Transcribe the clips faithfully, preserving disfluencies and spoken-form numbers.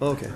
Okay.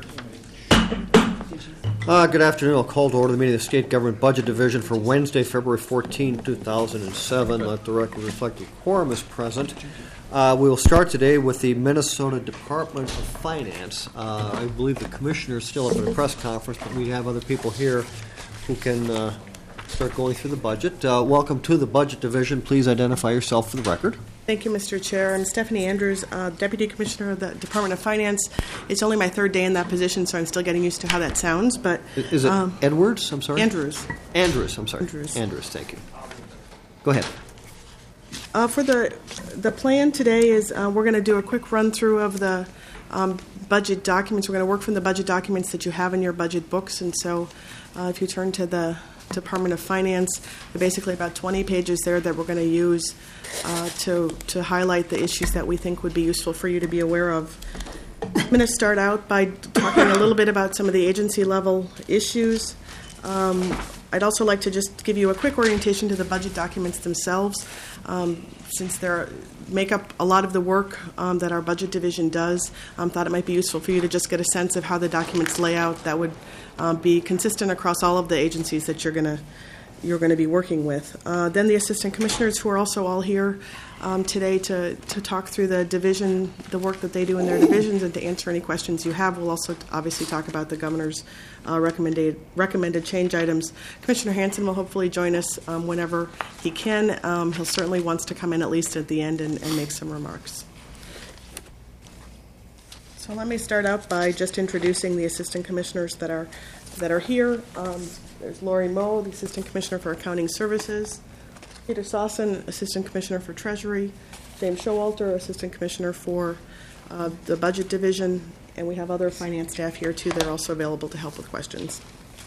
Uh, good afternoon. I'll call to order the meeting of the State Government Budget Division for Wednesday, February fourteenth, two thousand seven. Let the record reflect the quorum is present. Uh, we will start today with the Minnesota Department of Finance. Uh, I believe the commissioner is still up at a press conference, but we have other people here who can uh, start going through the budget. Uh, welcome to the Budget Division. Please identify yourself for the record. Thank you, Mister Chair. I'm Stephanie Andrews, uh, Deputy Commissioner of the Department of Finance. It's only my third day in that position, so I'm still getting used to how that sounds. But Is it um, Edwards? I'm sorry? Andrews. Andrews, I'm sorry. Andrews. Andrews, thank you. Go ahead. Uh, for the the plan today is uh, we're going to do a quick run-through of the um, budget documents. We're going to work from the budget documents that you have in your budget books. And so uh, if you turn to the Department of Finance, there are basically about twenty pages there that we're going to use uh, to to highlight the issues that we think would be useful for you to be aware of. I'm going to start out by talking a little bit about some of the agency level issues. Um, I'd also like to just give you a quick orientation to the budget documents themselves, um, since they make up a lot of the work um, that our budget division does. Um, thought it might be useful for you to just get a sense of how the documents lay out that would uh, be consistent across all of the agencies that you're going to you're going to be working with. Uh, then the assistant commissioners, who are also all here um, today to, to talk through the division, the work that they do in their divisions, and to answer any questions you have. We'll also obviously talk about the governor's uh, recommended recommended change items. Commissioner Hanson will hopefully join us um, whenever he can. Um, he'll certainly wants to come in at least at the end and, and make some remarks. So let me start out by just introducing the assistant commissioners that are that are here. Um, there's Lori Moe, the Assistant Commissioner for Accounting Services, Peter Sawson, Assistant Commissioner for Treasury, James Showalter, Assistant Commissioner for uh, the Budget Division, and we have other finance staff here too that are also available to help with questions.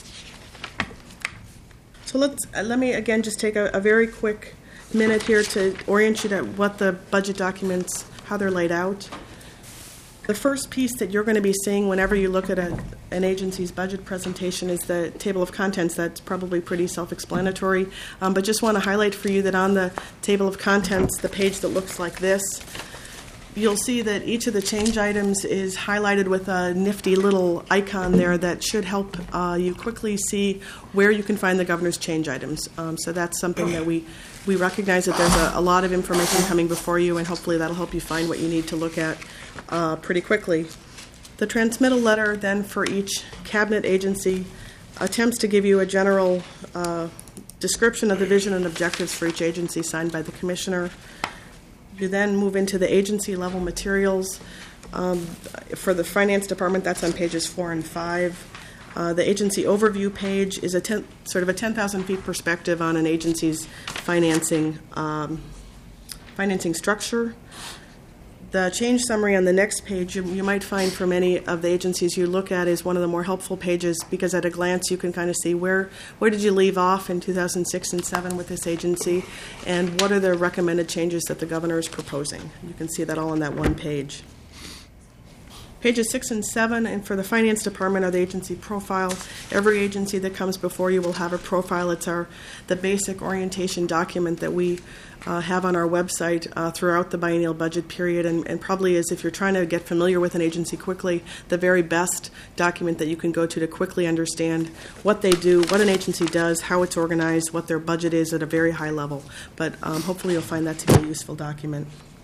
So let's uh, let me again just take a, a very quick minute here to orient you to what the budget documents, how they're laid out. The first piece that you're going to be seeing whenever you look at a, an agency's budget presentation is the table of contents. That's probably pretty self-explanatory, um, but just want to highlight for you that on the table of contents, the page that looks like this, you'll see that each of the change items is highlighted with a nifty little icon there that should help uh, you quickly see where you can find the governor's change items. Um, so that's something that we, we recognize that there's a, a lot of information coming before you, and hopefully that'll help you find what you need to look at Uh, pretty quickly. The transmittal letter then for each cabinet agency attempts to give you a general uh, description of the vision and objectives for each agency signed by the commissioner. You then move into the agency level materials. Um, for the finance department, that's on pages four and five. Uh, the agency overview page is a ten, sort of a ten thousand feet perspective on an agency's financing um, financing structure. The change summary on the next page, you, you might find for many of the agencies you look at, is one of the more helpful pages, because at a glance you can kind of see where where did you leave off in two thousand six and seven with this agency, and what are the recommended changes that the governor is proposing. You can see that all on that one page. Pages six and seven, and for the finance department, are the agency profile. Every agency that comes before you will have a profile. It's our the basic orientation document that we uh, have on our website uh, throughout the biennial budget period, and, and probably is, if you're trying to get familiar with an agency quickly, the very best document that you can go to to quickly understand what they do, what an agency does, how it's organized, what their budget is at a very high level. But um, hopefully you'll find that to be a useful document.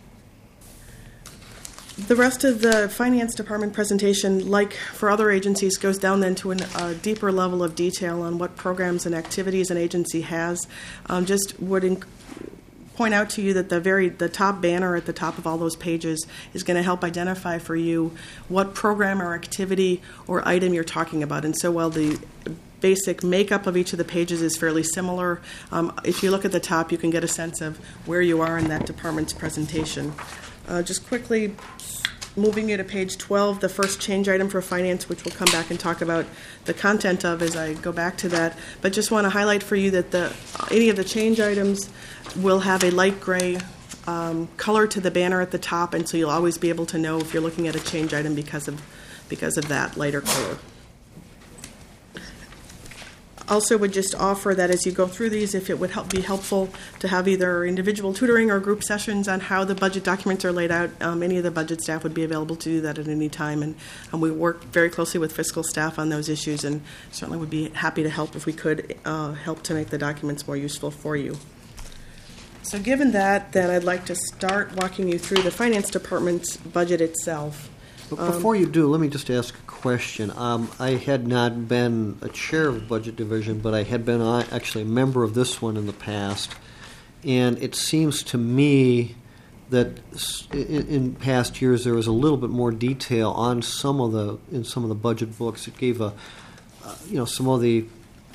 The rest of the finance department presentation, like for other agencies, goes down then to a uh, deeper level of detail on what programs and activities an agency has. Um, just would inc- point out to you that the very the top banner at the top of all those pages is going to help identify for you what program or activity or item you're talking about. And so while the basic makeup of each of the pages is fairly similar, um, if you look at the top, you can get a sense of where you are in that department's presentation. Uh, just quickly moving you to page twelve, the first change item for finance, which we'll come back and talk about the content of as I go back to that. But just want to highlight for you that the any of the change items will have a light gray um, color to the banner at the top, and so you'll always be able to know if you're looking at a change item because of because of that lighter color. Also would just offer that as you go through these, if it would help be helpful to have either individual tutoring or group sessions on how the budget documents are laid out. Um, any of the budget staff would be available to do that at any time, and, and we work very closely with fiscal staff on those issues, and certainly would be happy to help if we could uh, help to make the documents more useful for you. So given that, then I'd like to start walking you through the Finance Department's budget itself. But before you do, let me just ask a question. Um, I had not been a chair of the Budget Division, but I had been uh, actually a member of this one in the past. And it seems to me that s- in, in past years there was a little bit more detail on some of the in some of the budget books. It gave a, uh, you know, some of the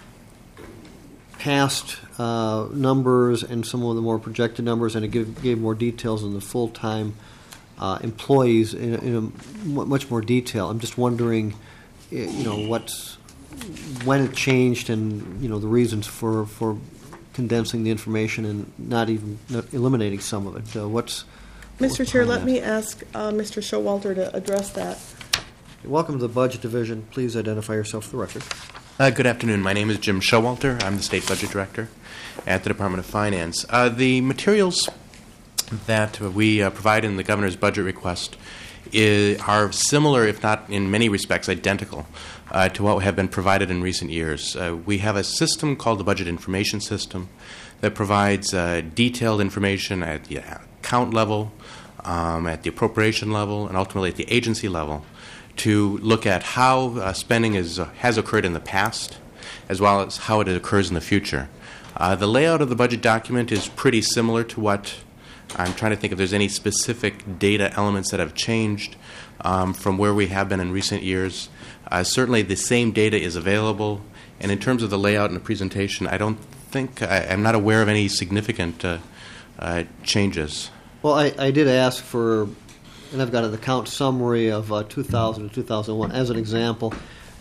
past uh, numbers and some of the more projected numbers, and it gave, gave more details on the full-time Uh, employees in, in a m- much more detail. I'm just wondering, eh, you know, what's when it changed, and you know the reasons for, for condensing the information and not even not eliminating some of it. Uh, what's Mister what's Chair, behind let that? me ask uh, Mister Showalter to address that. Welcome to the Budget Division. Please identify yourself for the record. Uh, good afternoon. My name is Jim Showalter. I'm the State Budget Director at the Department of Finance. Uh, the materials that we uh, provide in the Governor's budget request is, are similar, if not in many respects identical, uh, to what have been provided in recent years. Uh, we have a system called the Budget Information System that provides uh, detailed information at the account level, um, at the appropriation level, and ultimately at the agency level to look at how uh, spending is, uh, has occurred in the past as well as how it occurs in the future. Uh, the layout of the budget document is pretty similar to what I'm trying to think if there's any specific data elements that have changed um, from where we have been in recent years. Uh, certainly the same data is available, and in terms of the layout and the presentation, I don't think, I, I'm not aware of any significant uh, uh, changes. Well, I, I did ask for, and I've got an account summary of uh, two thousand to two thousand one. As an example,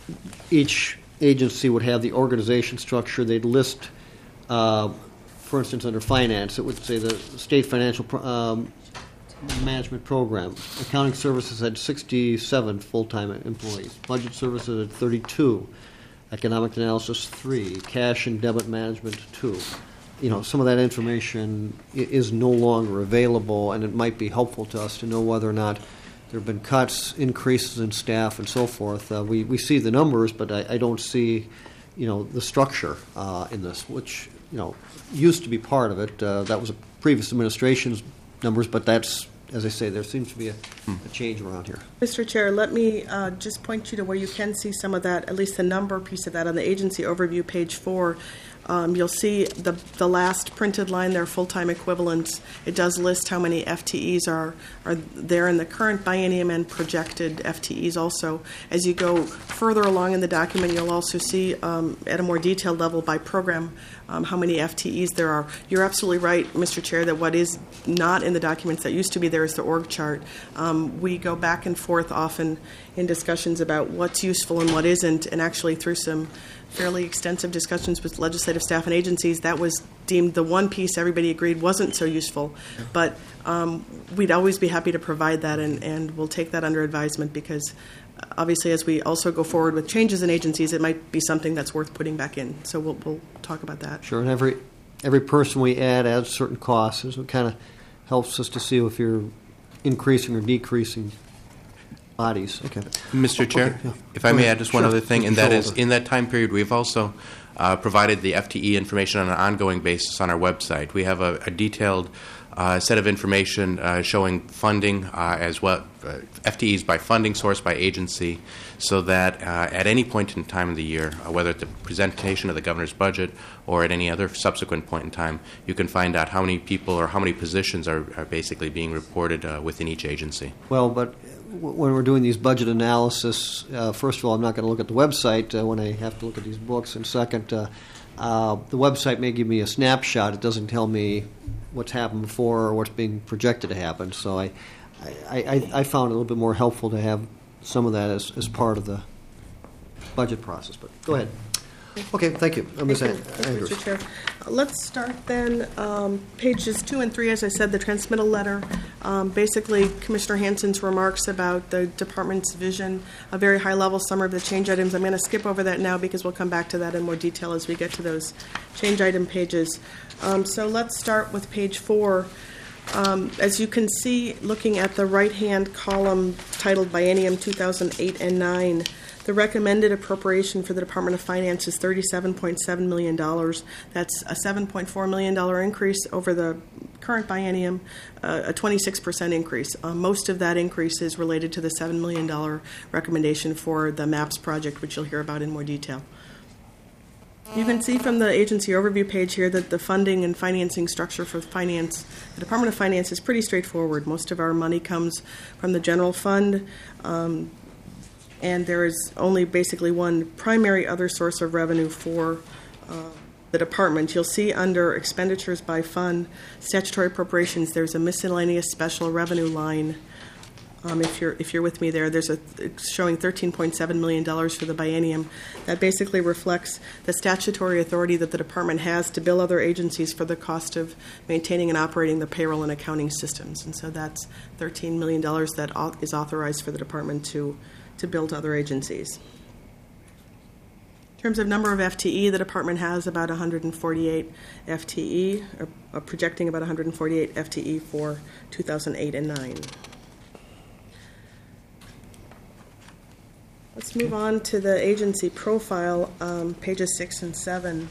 each agency would have the organization structure. They'd list uh, for instance, under finance, it would say the state financial pro- um, management program. Accounting services had sixty-seven full-time employees. Budget services had thirty-two. Economic analysis, three. Cash and debit management, two. You know, some of that information i- is no longer available, and it might be helpful to us to know whether or not there have been cuts, increases in staff, and so forth. Uh, we, we see the numbers, but I, I don't see, you know, the structure uh, in this, which, you know, used to be part of it. Uh, that was a previous administration's numbers, but that's, as I say, there seems to be a, a change around here. Mister Chair, let me uh, just point you to where you can see some of that, at least the number piece of that on the agency overview, page four. Um, you'll see the the last printed line there, full-time equivalents. It does list how many F T Es are, are there in the current biennium and projected F T Es also. As you go further along in the document, you'll also see um, at a more detailed level by program um, how many F T Es there are. You're absolutely right, Mister Chair, that what is not in the documents that used to be there is the org chart. Um, we go back and forth often in discussions about what's useful and what isn't, and actually through some fairly extensive discussions with legislative staff and agencies, that was deemed the one piece everybody agreed wasn't so useful. But um, we'd always be happy to provide that, and, and we'll take that under advisement, because obviously as we also go forward with changes in agencies, it might be something that's worth putting back in. So we'll, we'll talk about that. Sure, and every every person we add adds certain costs, so it kind of helps us to see if you're increasing or decreasing bodies. Okay. Mister Chair, Okay, yeah. if I Go may ahead. add just one Sure. other thing, and Mister that is, Schulter. in that time period, we've also uh, provided the F T E information on an ongoing basis on our website. We have a, a detailed uh, set of information uh, showing funding uh, as well, uh, F T Es by funding source, by agency, so that uh, at any point in time of the year, uh, whether at the presentation of the governor's budget or at any other subsequent point in time, you can find out how many people or how many positions are, are basically being reported uh, within each agency. Well, but w- when we're doing these budget analysis, uh, first of all, I'm not going to look at the website uh, when I have to look at these books, and second, uh, uh, the website may give me a snapshot. It doesn't tell me what's happened before or what's being projected to happen. So I, I, I, I found it a little bit more helpful to have some of that as, as part of the budget process. But go ahead. Okay, thank you. Uh, Miz Thank you. An- Thank you, Andrews. Mister Chair. Uh, Let's start then, um, pages two and three, as I said, the transmittal letter. Um, Basically, Commissioner Hansen's remarks about the department's vision, a very high-level summary of the change items. I'm going to skip over that now because we'll come back to that in more detail as we get to those change item pages. Um, So let's start with page four. Um, As you can see, looking at the right-hand column titled Biennium two thousand eight and nine, the recommended appropriation for the Department of Finance is thirty-seven point seven million dollars. That's a seven point four million dollars increase over the current biennium, uh, a twenty-six percent increase. Uh, most of that increase is related to the seven million dollars recommendation for the MAPS project, which you'll hear about in more detail. You can see from the agency overview page here that the funding and financing structure for finance, the Department of Finance, is pretty straightforward. Most of our money comes from the general fund, um, and there is only basically one primary other source of revenue for uh, the department. You'll see under expenditures by fund, statutory appropriations, there's a miscellaneous special revenue line. Um, if you're if you're with me there, there's a it's showing thirteen point seven million dollars for the biennium. That basically reflects the statutory authority that the department has to bill other agencies for the cost of maintaining and operating the payroll and accounting systems. And so that's thirteen million dollars that au- is authorized for the department to to bill to other agencies. In terms of number of F T E, the department has about one hundred forty-eight F T E, or, or projecting about one hundred forty-eight F T E for two thousand eight and nine. Let's move on to the agency profile, um, pages six and seven.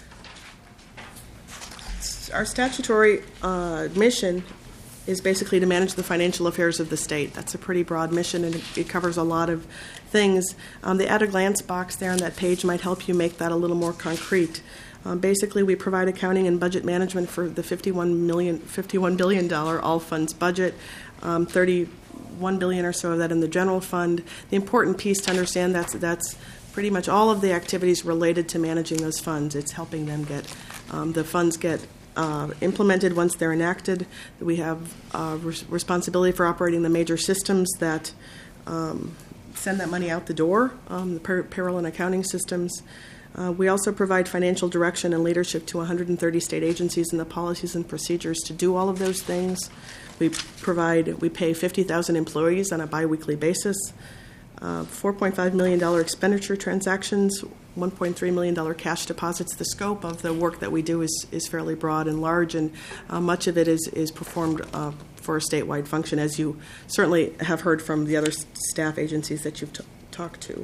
Our statutory uh, mission is basically to manage the financial affairs of the state. That's a pretty broad mission, and it, it covers a lot of things. Um, the at-a-glance box there on that page might help you make that a little more concrete. Um, basically, we provide accounting and budget management for the fifty-one million, fifty-one billion dollars all funds budget, um, thirty-one billion dollars or so of that in the general fund. The important piece to understand that's that's pretty much all of the activities related to managing those funds. It's helping them get um, the funds get Uh, implemented once they're enacted. We have uh, res- responsibility for operating the major systems that um, send that money out the door, um, the pay- payroll and accounting systems. Uh, we also provide financial direction and leadership to one hundred thirty state agencies and the policies and procedures to do all of those things. We provide, we pay fifty thousand employees on a biweekly basis. Uh, four point five million dollars expenditure transactions, one point three million dollars cash deposits. The scope of the work that we do is, is fairly broad and large, and uh, much of it is, is performed uh, for a statewide function, as you certainly have heard from the other s- staff agencies that you've t- talked to.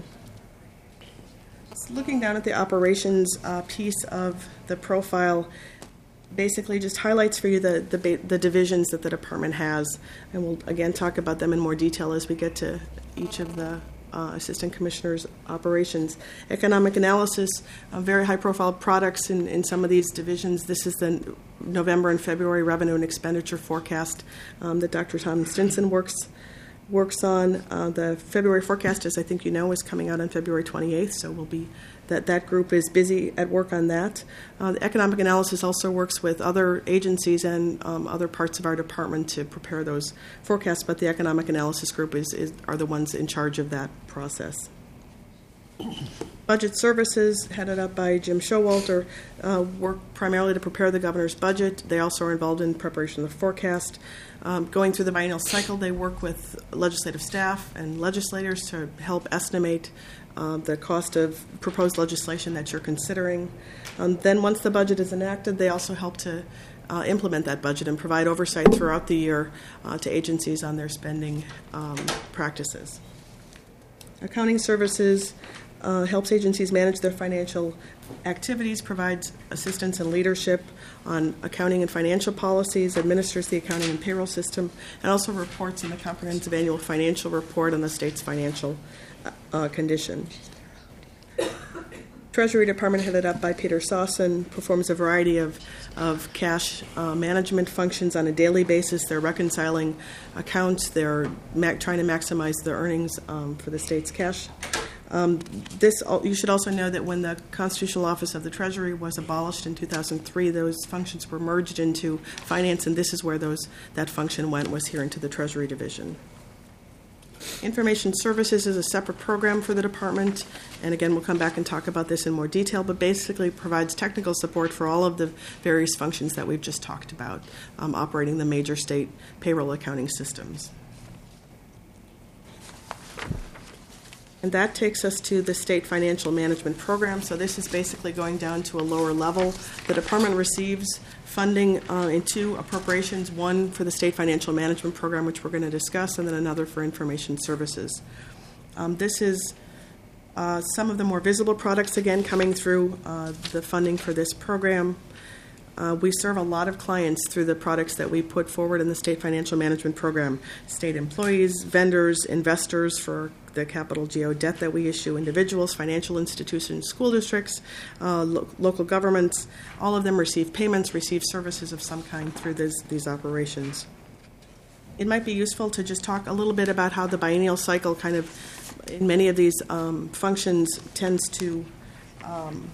So looking down at the operations uh, piece of the profile, basically just highlights for you the, the, ba- the divisions that the department has, and we'll again talk about them in more detail as we get to each of the uh, assistant commissioners' operations. Economic analysis, uh, very high-profile products in, in some of these divisions. This is the November and February revenue and expenditure forecast um, that Doctor Tom Stinson works works on. Uh, the February forecast, as I think you know, is coming out on February twenty-eighth, so we'll be that that group is busy at work on that. Uh, the economic analysis also works with other agencies and um, other parts of our department to prepare those forecasts, but the economic analysis group is, is are the ones in charge of that process. Budget services, headed up by Jim Showalter, uh, work primarily to prepare the governor's budget. They also are involved in preparation of the forecast. Um, going through the biennial cycle, they work with legislative staff and legislators to help estimate uh, the cost of proposed legislation that you're considering. Um, then once the budget is enacted, they also help to uh, implement that budget and provide oversight throughout the year uh, to agencies on their spending um, practices. Accounting services Uh, helps agencies manage their financial activities, provides assistance and leadership on accounting and financial policies, administers the accounting and payroll system, and also reports in the comprehensive annual financial report on the state's financial uh, condition. Treasury Department, headed up by Peter Sawson, performs a variety of, of cash uh, management functions on a daily basis. They're reconciling accounts. They're ma- trying to maximize the earnings um, for the state's cash. Um, this, you should also know that when the Constitutional Office of the Treasury was abolished in two thousand three, those functions were merged into finance, and this is where those that function went, was here into the Treasury Division. Information Services is a separate program for the department, and again, we'll come back and talk about this in more detail, but basically provides technical support for all of the various functions that we've just talked about, um, operating the major state payroll accounting systems. And that takes us to the State Financial Management Program. So this is basically going down to a lower level. The department receives funding uh, in two appropriations, one for the State Financial Management Program, which we're going to discuss, and then another for Information Services. Um, this is uh, some of the more visible products, again, coming through uh, the funding for this program. Uh, we serve a lot of clients through the products that we put forward in the State Financial Management Program. State employees, vendors, investors for the capital G O debt that we issue, individuals, financial institutions, school districts, uh, lo- local governments. All of them receive payments, receive services of some kind through this, these operations. It might be useful to just talk a little bit about how the biennial cycle kind of, in many of these um, functions, tends to um,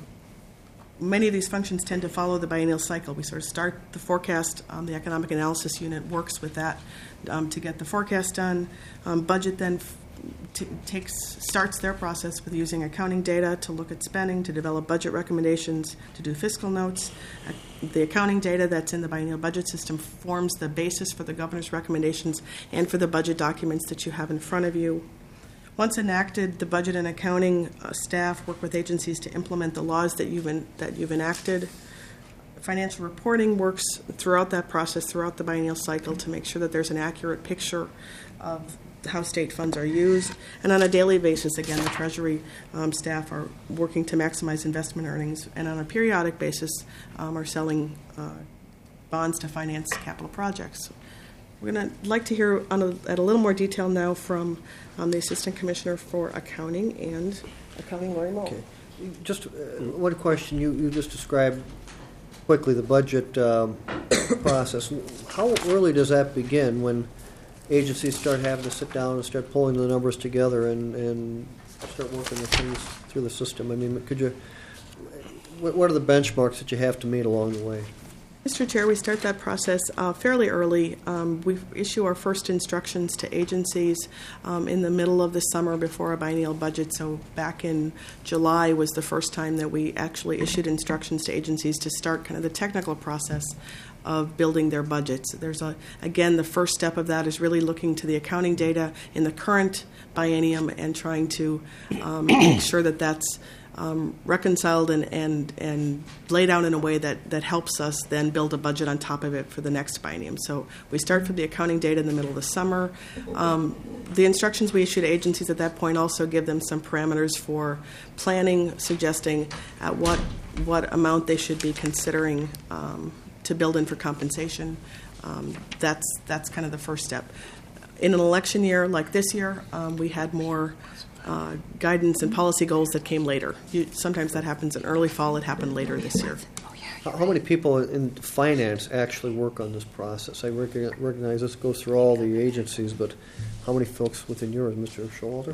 Many of these functions tend to follow the biennial cycle. We sort of start the forecast. Um, the Economic Analysis Unit works with that um, to get the forecast done. Um, budget then f- t- takes starts their process with using accounting data to look at spending, to develop budget recommendations, to do fiscal notes. Uh, the accounting data that's in the biennial budget system forms the basis for the governor's recommendations and for the budget documents that you have in front of you. Once enacted, the budget and accounting uh, staff work with agencies to implement the laws that you've en- that you've enacted. Financial reporting works throughout that process, throughout the biennial cycle, to make sure that there's an accurate picture of how state funds are used. And on a daily basis, again, the Treasury um, staff are working to maximize investment earnings, and on a periodic basis um, are selling uh, bonds to finance capital projects. We're going to like to hear on a, at a little more detail now from um, the Assistant Commissioner for Accounting and Accounting, Lori Moe. Okay. Just uh, one question. You, you just described quickly the budget um, process. How early does that begin when agencies start having to sit down and start pulling the numbers together and, and start working the things through the system? I mean, could you, what are the benchmarks that you have to meet along the way? Mister Chair, we start that process uh, fairly early. Um, we issue our first instructions to agencies um, in the middle of the summer before a biennial budget. So back in July was the first time that we actually issued instructions to agencies to start kind of the technical process of building their budgets. There's a, again, the first step of that is really looking to the accounting data in the current biennium and trying to um, make sure that that's Um, reconciled and, and, and laid out in a way that, that helps us then build a budget on top of it for the next biennium. So we start from the accounting data in the middle of the summer. Um, the instructions we issue to agencies at that point also give them some parameters for planning, suggesting at what what amount they should be considering um, to build in for compensation. Um, that's that's kind of the first step. In an election year like this year, um, we had more Uh, guidance and policy goals that came later. You, sometimes that happens in early fall. It happened later this year. How, how many people in finance actually work on this process? I recognize, recognize this goes through all the agencies, but how many folks within yours, Mister Showalter?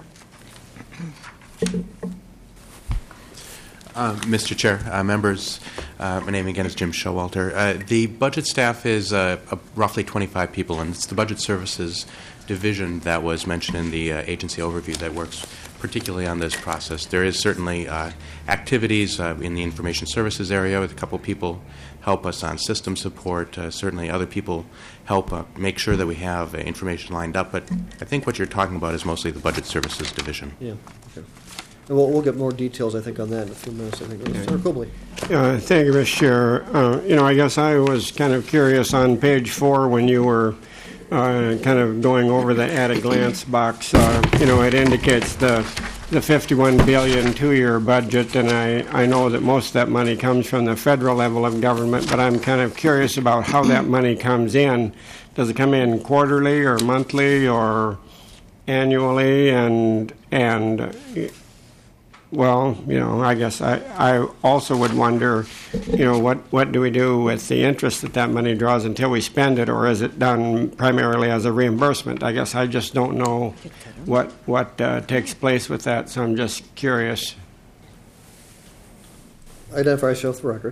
Uh, Mister Chair, uh, members, uh, my name again is Jim Showalter. Uh, the budget staff is uh, uh, roughly twenty-five people, and it's the Budget Services division that was mentioned in the uh, agency overview that works particularly on this process. There is certainly uh, activities uh, in the information services area with a couple people help us on system support. Uh, certainly other people help uh, make sure that we have uh, information lined up, but I think what you're talking about is mostly the Budget Services division. Yeah, okay. And we'll, we'll get more details, I think, on that in a few minutes, I think. Senator Cobley. Uh, thank you, Mister Chair. Uh, you know, I guess I was kind of curious on page four when you were Uh, kind of going over the at-a-glance box. Uh, you know, it indicates the the fifty-one billion dollars two-year budget, and I, I know that most of that money comes from the federal level of government, but I'm kind of curious about how that money comes in. Does it come in quarterly or monthly or annually? And, and well, you know, I guess I, I also would wonder, you know, what, what do we do with the interest that that money draws until we spend it, or is it done primarily as a reimbursement? I guess I just don't know what what uh, takes place with that, so I'm just curious. Identify yourself for the record.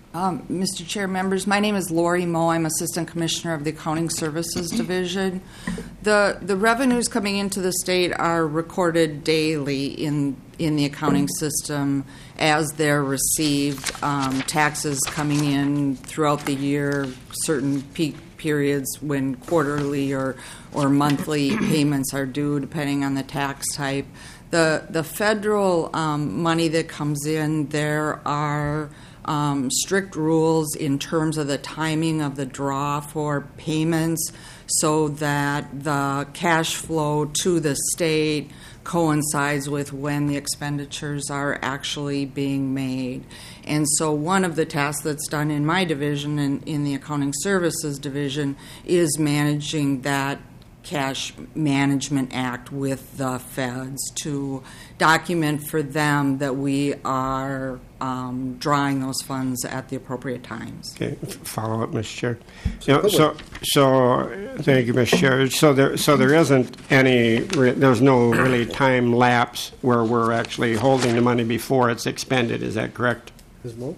Um, Mister Chair, members, my name is Lori Moe. I'm Assistant Commissioner of the Accounting Services Division. The the revenues coming into the state are recorded daily in in the accounting system as they're received. Um, taxes coming in throughout the year, certain peak periods when quarterly or or monthly payments are due, depending on the tax type. The the federal um, money that comes in, there are Um, strict rules in terms of the timing of the draw for payments so that the cash flow to the state coincides with when the expenditures are actually being made. And so one of the tasks that's done in my division and in the Accounting Services Division is managing that Cash Management Act with the feds to document for them that we are um, drawing those funds at the appropriate times. Okay, follow up, Mister Chair. You know, so, so thank you, Mister Chair. So there, so there isn't any, there's no really time lapse where we're actually holding the money before it's expended. Is that correct? Miz Moe?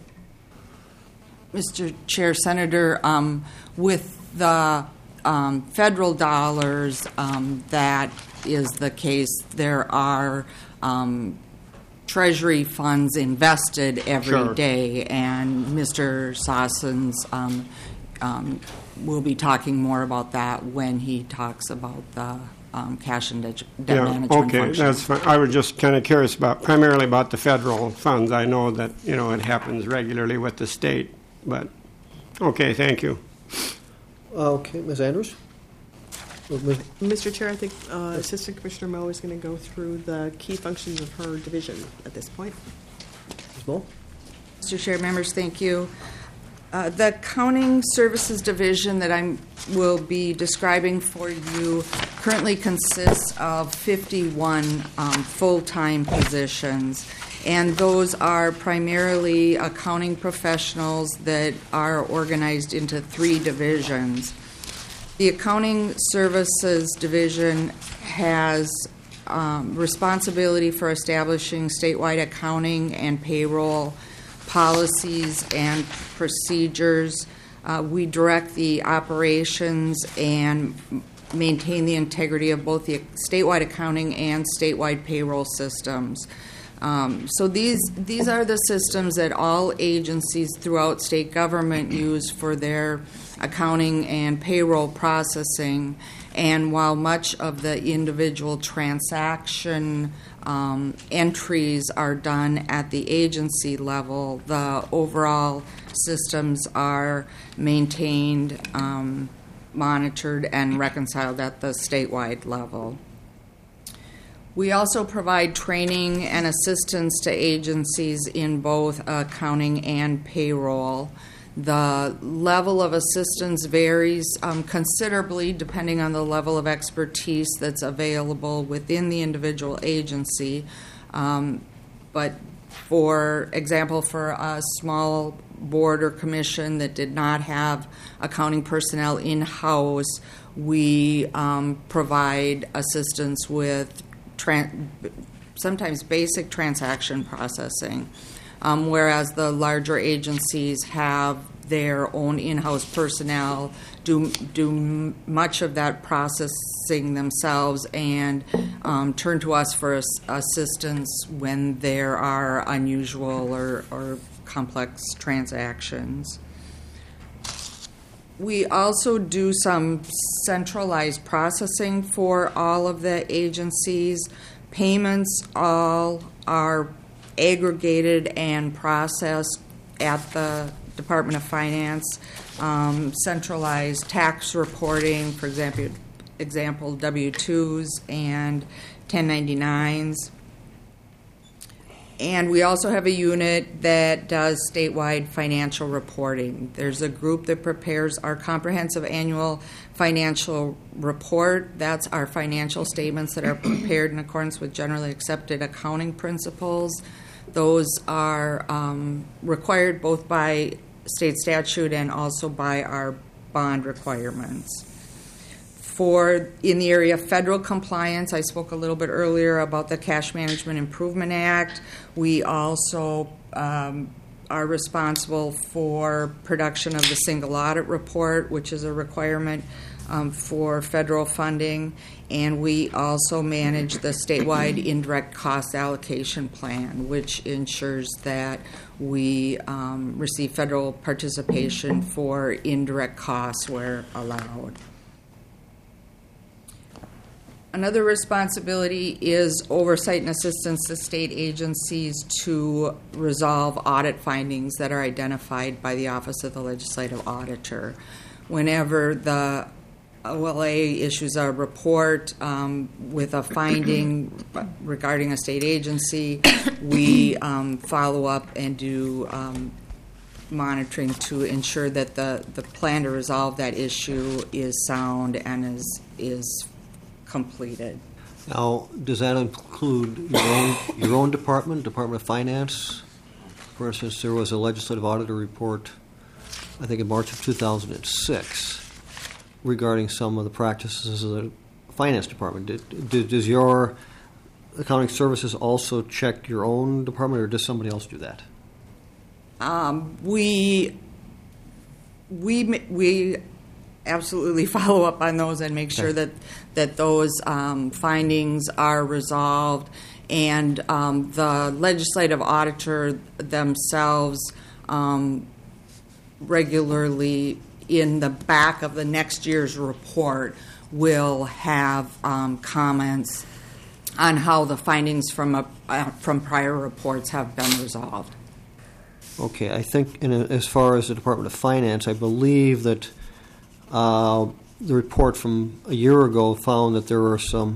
Mister Chair, Senator, um, with the Um, federal dollars, um, that is the case. There are um, Treasury funds invested every Sure. day, and Mister Sosens um, um, will be talking more about that when he talks about the um, cash and debt Yeah, management okay, function. that's fine. I was just kind of curious about, primarily about the federal funds. I know that, you know, it happens regularly with the state, but, okay, thank you. Okay, Miz Andrews? Or Miz Mister Chair, I think uh, Assistant Commissioner Moe is going to go through the key functions of her division at this point. Miz Moe? Mister Chair, members, thank you. Uh, the Accounting Services Division that I will be describing for you currently consists of fifty-one um, full-time positions, and those are primarily accounting professionals that are organized into three divisions. The Accounting Services Division has um, responsibility for establishing statewide accounting and payroll policies and procedures. Uh, we direct the operations and maintain the integrity of both the statewide accounting and statewide payroll systems. Um, so these these are the systems that all agencies throughout state government use for their accounting and payroll processing. And while much of the individual transaction um, entries are done at the agency level, the overall systems are maintained, um, monitored, and reconciled at the statewide level. We also provide training and assistance to agencies in both accounting and payroll. The level of assistance varies um, considerably depending on the level of expertise that's available within the individual agency. Um, but for example, for a small board or commission that did not have accounting personnel in-house, we um, provide assistance with Tran- sometimes basic transaction processing, um, whereas the larger agencies have their own in-house personnel do do m- much of that processing themselves and um, turn to us for as- assistance when there are unusual or, or complex transactions. We also do some centralized processing for all of the agencies. Payments all are aggregated and processed at the Department of Finance. Um, centralized tax reporting, for example, example W two's and ten ninety-nines. And we also have a unit that does statewide financial reporting. There's a group that prepares our comprehensive annual financial report. That's our financial statements that are prepared in accordance with generally accepted accounting principles. Those are um, required both by state statute and also by our bond requirements. For in the area of federal compliance, I spoke a little bit earlier about the Cash Management Improvement Act. We also um, are responsible for production of the single audit report, which is a requirement um, for federal funding, and we also manage the statewide indirect cost allocation plan, which ensures that we um, receive federal participation for indirect costs where allowed. Another responsibility is oversight and assistance to state agencies to resolve audit findings that are identified by the Office of the Legislative Auditor. Whenever the O L A issues a report um, with a finding regarding a state agency, we um, follow up and do um, monitoring to ensure that the, the plan to resolve that issue is sound and is is completed. Now, does that include your own, your own department, Department of Finance? For instance, there was a legislative auditor report, I think in March of two thousand six, regarding some of the practices of the Finance Department. Did, did, does your accounting services also check your own department, or does somebody else do that? Um, we we we absolutely follow up on those and make sure Okay. that that those um, findings are resolved, and um, the legislative auditor themselves um, regularly in the back of the next year's report will have um, comments on how the findings from a, uh, from prior reports have been resolved. Okay, I think in a, as far as the Department of Finance, I believe that uh, the report from a year ago found that there were some,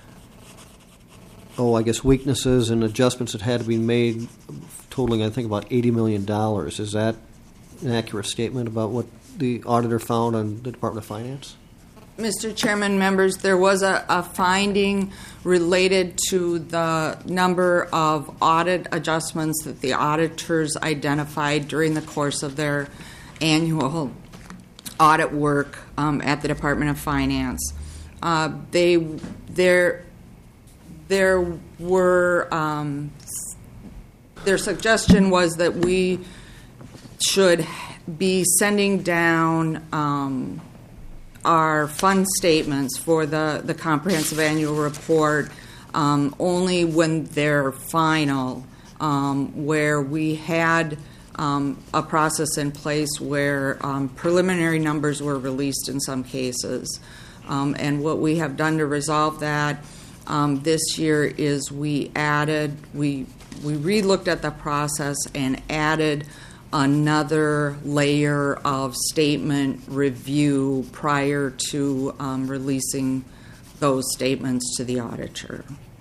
oh, I guess weaknesses and adjustments that had to be made, totaling, I think, about eighty million dollars. Is that an accurate statement about what the auditor found on the Department of Finance? Mister Chairman, members, there was a, a finding related to the number of audit adjustments that the auditors identified during the course of their annual audit work um, at the Department of Finance. Uh, they, there, there were, um, their suggestion was that we should be sending down um, our fund statements for the, the comprehensive annual report um, only when they're final, um, where we had um, a process in place where um, preliminary numbers were released in some cases. Um, and what we have done to resolve that um, this year is we added, we, we re-looked at the process and added another layer of statement review prior to um, releasing those statements to the auditor.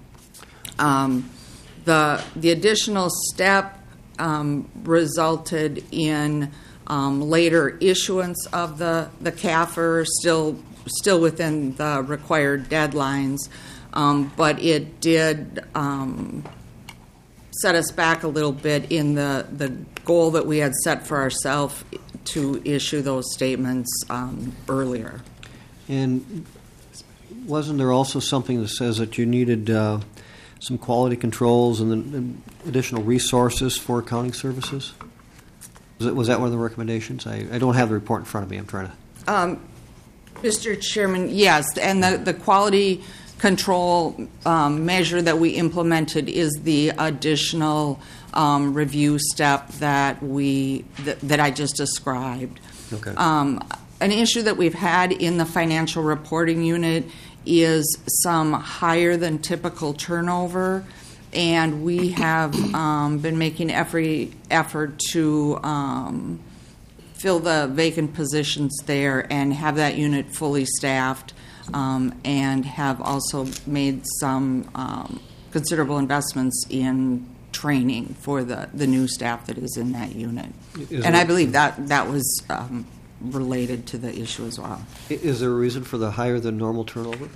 Um, the the additional step um, resulted in um, later issuance of the the C A F R, still still within the required deadlines, um, but it did um, set us back a little bit in the the goal that we had set for ourselves to issue those statements um, earlier. And wasn't there also something that says that you needed uh, some quality controls and, then, and additional resources for accounting services? Was, it, was that one of the recommendations? I, I don't have the report in front of me. I'm trying to... Um, Mister Chairman, yes, and the, the quality control um, measure that we implemented is the additional um, review step that we that, that I just described. Okay. Um, an issue that we've had in the financial reporting unit is some higher than typical turnover, and we have um, been making every effort to um, fill the vacant positions there and have that unit fully staffed, um, and have also made some um, considerable investments in training for the, the new staff that is in that unit. Is and there- I believe that that was um, related to the issue as well. Is there a reason for the higher than normal turnover?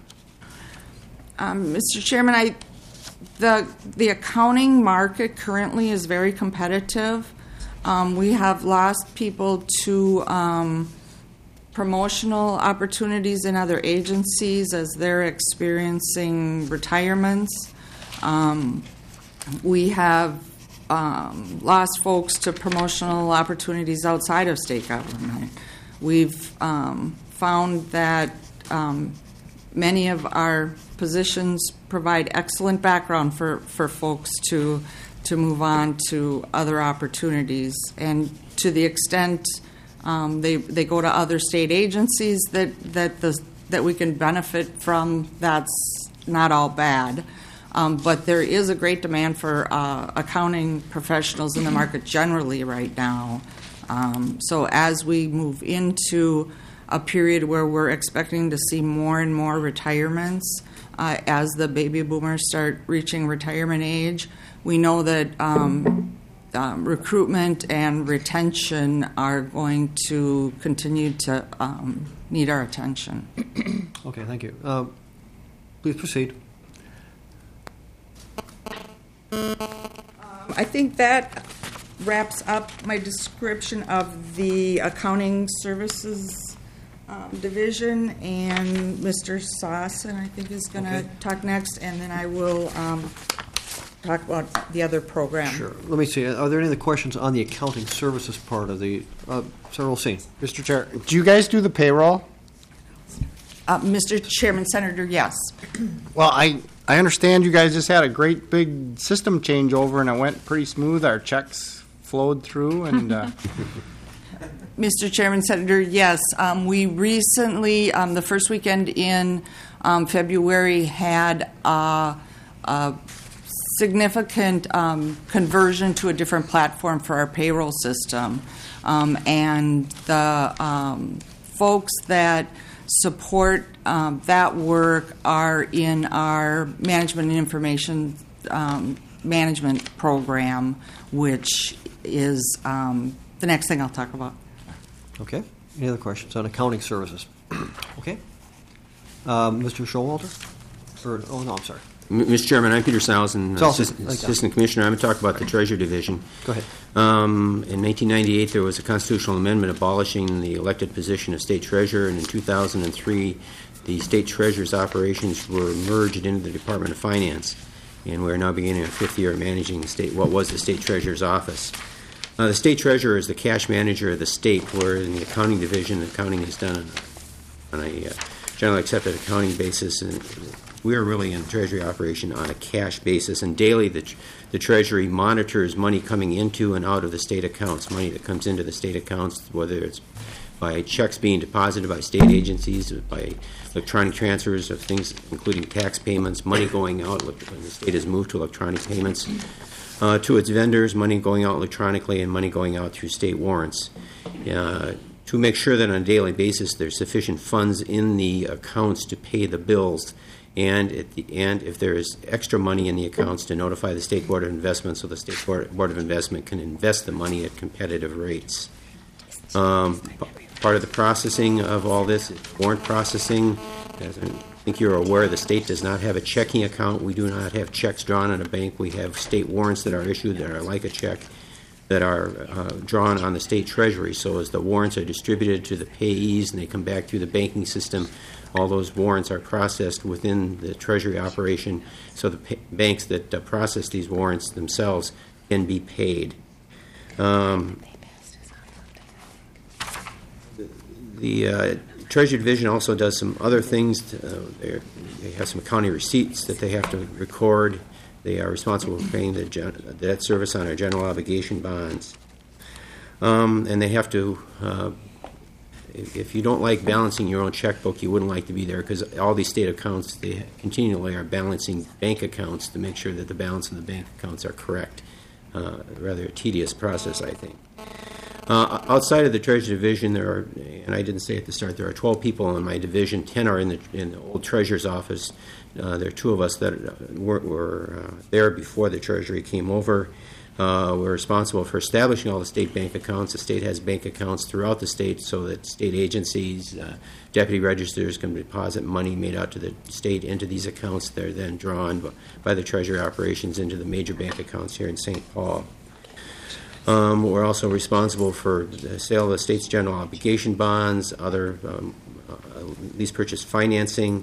Um, Mister Chairman, I, the the accounting market currently is very competitive. Um, we have lost people to um, promotional opportunities in other agencies as they're experiencing retirements. Um, we have um, lost folks to promotional opportunities outside of state government. We've um, found that um, many of our positions provide excellent background for, for folks to to move on to other opportunities, and to the extent um, they they go to other state agencies that that the that we can benefit from, that's not all bad. Um, but there is a great demand for uh, accounting professionals in the market generally right now. Um, so as we move into a period where we're expecting to see more and more retirements uh, as the baby boomers start reaching retirement age, we know that um, um, recruitment and retention are going to continue to um, need our attention. Okay, thank you. Uh, please proceed. I think that wraps up my description of the accounting services um, division, and Mister Sawson, I think, is going to Okay. talk next, and then I will um, talk about the other program. Sure. Let me see. Are there any other questions on the accounting services part of the, uh, Senator Olsen? Mister Chair, do you guys do the payroll? Uh, Mister Chairman, Senator, yes. Well, I, I understand you guys just had a great big system changeover and it went pretty smooth. Our checks flowed through and uh, Mister Chairman, Senator, yes. Um, we recently, um, the first weekend in um, February, had a, a significant um, conversion to a different platform for our payroll system. Um, and the um, folks that support um, that work are in our management and information um, management program, which is um, the next thing I'll talk about. Okay. Any other questions on accounting services? Okay. Um, Mister Showalter? Or, oh, no, I'm sorry. M- Mister Chairman, I'm Peter Salzen, Salzen, Assistant, like that. Assistant Commissioner. I'm going to talk about the Treasury Division. Go ahead. Um, in nineteen ninety-eight, there was a constitutional amendment abolishing the elected position of State Treasurer, and in two thousand three, the State Treasurer's operations were merged into the Department of Finance, and we're now beginning our fifth year of managing the state, what was the State Treasurer's office. Uh, the State Treasurer is the cash manager of the state, where in the accounting division, accounting is done on a, on a uh, generally accepted accounting basis, and we are really in Treasury operation on a cash basis, and daily the, the Treasury monitors money coming into and out of the state accounts, money that comes into the state accounts, whether it's by checks being deposited by state agencies, by electronic transfers of things, including tax payments, money going out when the state has moved to electronic payments, uh, to its vendors, money going out electronically, and money going out through state warrants. Uh, to make sure that on a daily basis there's sufficient funds in the accounts to pay the bills, and at the and if there is extra money in the accounts, to notify the State Board of Investment so the State Board, Board of Investment can invest the money at competitive rates. Um, p- part of the processing of all this is warrant processing. As I think you're aware, the state does not have a checking account. We do not have checks drawn in a bank. We have state warrants that are issued that are like a check, that are uh, drawn on the state treasury. So as the warrants are distributed to the payees and they come back through the banking system, all those warrants are processed within the treasury operation, so the pa- banks that uh, process these warrants themselves can be paid. Um, the the uh, Treasury Division also does some other things. Uh, they have some accounting receipts that they have to record. They are responsible for paying the, gen- the debt service on our general obligation bonds. Um, and they have to, uh, if, if you don't like balancing your own checkbook, you wouldn't like to be there, because all these state accounts, they continually are balancing bank accounts to make sure that the balance in the bank accounts are correct. Uh, rather a tedious process, I think. Uh, outside of the Treasury Division, there are, and I didn't say at the start, there are twelve people in my division. ten are in the in the old Treasurer's office. Uh, there are two of us that were, were uh, there before the Treasury came over. Uh, we're responsible for establishing all the state bank accounts. The state has bank accounts throughout the state so that state agencies, uh, deputy registers can deposit money made out to the state into these accounts. They're then drawn by the Treasury operations into the major bank accounts here in Saint Paul. Um, we're also responsible for the sale of the state's general obligation bonds, other um, uh, lease purchase financing,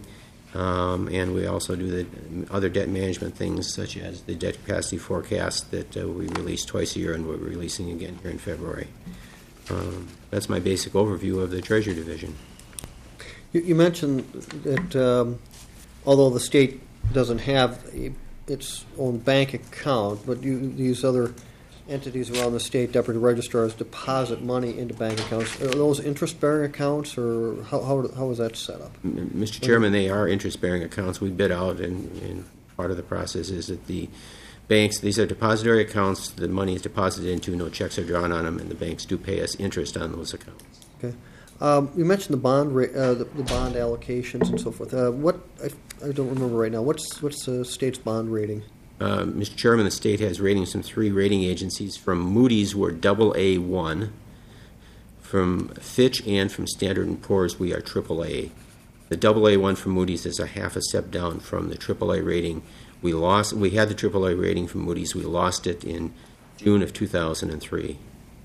Um, and we also do the other debt management things, such as the debt capacity forecast that uh, we release twice a year, and we're releasing again here in February. Um, that's my basic overview of the Treasury Division. You, you mentioned that um, although the state doesn't have a, its own bank account, but you, these other entities around the state, deputy registrars, deposit money into bank accounts. Are those interest-bearing accounts, or how, how, how is that set up? M- Mister Chairman, they are interest-bearing accounts. We bid out, and, and part of the process is that the banks, these are depository accounts. The money is deposited into, no checks are drawn on them, and the banks do pay us interest on those accounts. Okay. Um, you mentioned the bond ra- uh, the, the bond allocations and so forth. Uh, what I, I don't remember right now. What's what's the state's bond rating? Uh, Mister Chairman, the state has ratings from three rating agencies. From Moody's, we're double A one. From Fitch and from Standard and Poor's, we are triple A. The double A one from Moody's is a half a step down from the triple A rating. We lost. We had the triple A rating from Moody's. We lost it in June of two thousand three.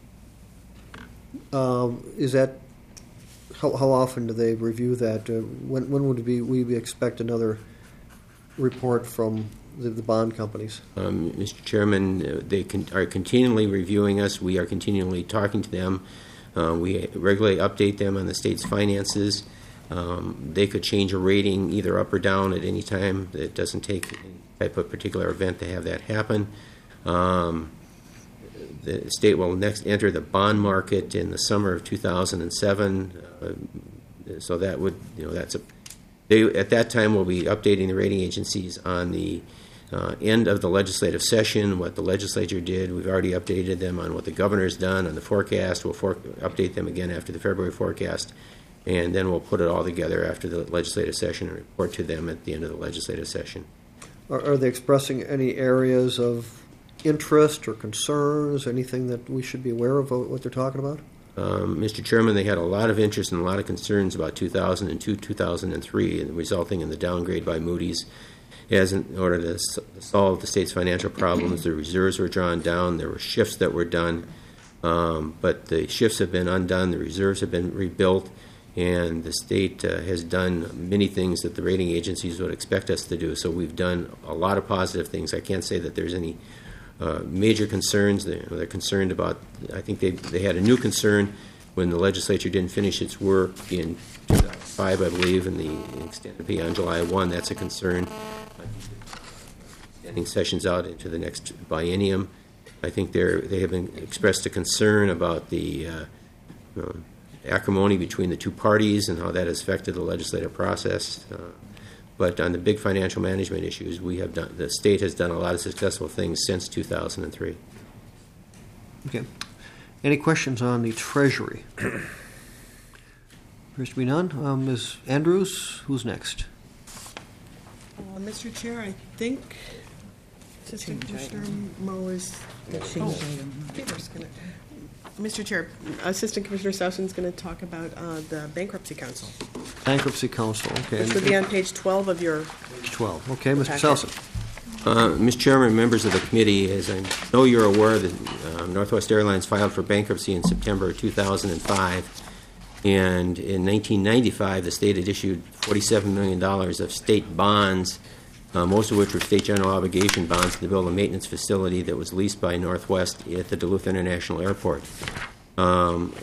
Um, is that how, how often do they review that? Uh, when when would be we be expect another report from the, the bond companies? Um, Mister Chairman, uh, they con- are continually reviewing us. We are continually talking to them. Uh, we regularly update them on the state's finances. Um, they could change a rating either up or down at any time. It doesn't take any type of particular event to have that happen. Um, the state will next enter the bond market in the summer of two thousand seven. Uh, so that would, you know, that's a They, at that time, we'll be updating the rating agencies on the uh, end of the legislative session, what the legislature did. We've already updated them on what the governor's done on the forecast. We'll for- update them again after the February forecast, and then we'll put it all together after the legislative session and report to them at the end of the legislative session. Are, are they expressing any areas of interest or concerns, anything that we should be aware of what they're talking about? Um, Mister Chairman, they had a lot of interest and a lot of concerns about two thousand two, two thousand three, and resulting in the downgrade by Moody's. As in order to s- solve the state's financial problems, the reserves were drawn down. There were shifts that were done, um, but the shifts have been undone. The reserves have been rebuilt, and the state uh, has done many things that the rating agencies would expect us to do. So we've done a lot of positive things. I can't say that there's any Uh, major concerns. They're, they're concerned about, I think they they had a new concern when the legislature didn't finish its work in two thousand five, I believe, and the extended P on July first. That's a concern. Extending sessions out into the next biennium. I think they're, they have been expressed a concern about the uh, uh, acrimony between the two parties and how that has affected the legislative process. Uh, But on the big financial management issues, we have done. The state has done a lot of successful things since two thousand three. Okay. Any questions on the Treasury? Appears to be none. Um, Miz Andrews, who's next? Uh, Mister Chair, I think Assistant Commissioner Mo is. Oh, Peter's gonna. Mister Chair, Assistant Commissioner Sowson's going to talk about uh, the Bankruptcy Council, Bankruptcy Council. Okay. which would be on page twelve of your. Page twelve. Okay, Mister Packet. Selson. Uh, Mister Chairman, members of the committee, as I know you're aware, that uh, Northwest Airlines filed for bankruptcy in September of two thousand five, and in nineteen ninety-five, the state had issued forty-seven million dollars of state bonds, uh, most of which were state general obligation bonds to build a maintenance facility that was leased by Northwest at the Duluth International Airport. Um,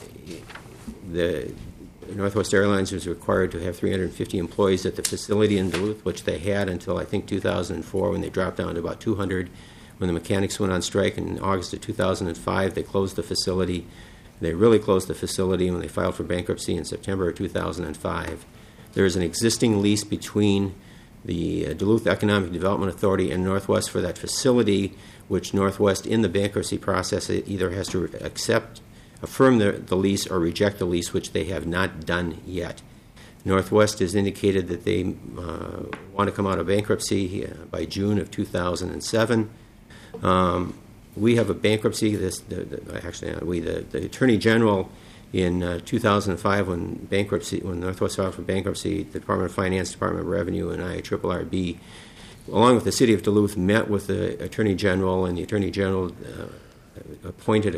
the Northwest Airlines was required to have three hundred fifty employees at the facility in Duluth, which they had until I think two thousand four, when they dropped down to about two hundred. When the mechanics went on strike in August of two thousand five, they closed the facility. They really closed the facility when they filed for bankruptcy in September of two thousand five. There is an existing lease between the uh, Duluth Economic Development Authority and Northwest for that facility, which Northwest in the bankruptcy process either has to accept, affirm the, the lease or reject the lease, which they have not done yet. Northwest has indicated that they uh, want to come out of bankruptcy uh, by June of two thousand seven. Um, we have a bankruptcy, this, the, the, actually, uh, we, the, the Attorney General in uh, two thousand five, when bankruptcy, when Northwest filed for bankruptcy, the Department of Finance, Department of Revenue, and I A R R B, along with the City of Duluth, met with the Attorney General, and the Attorney General uh, appointed a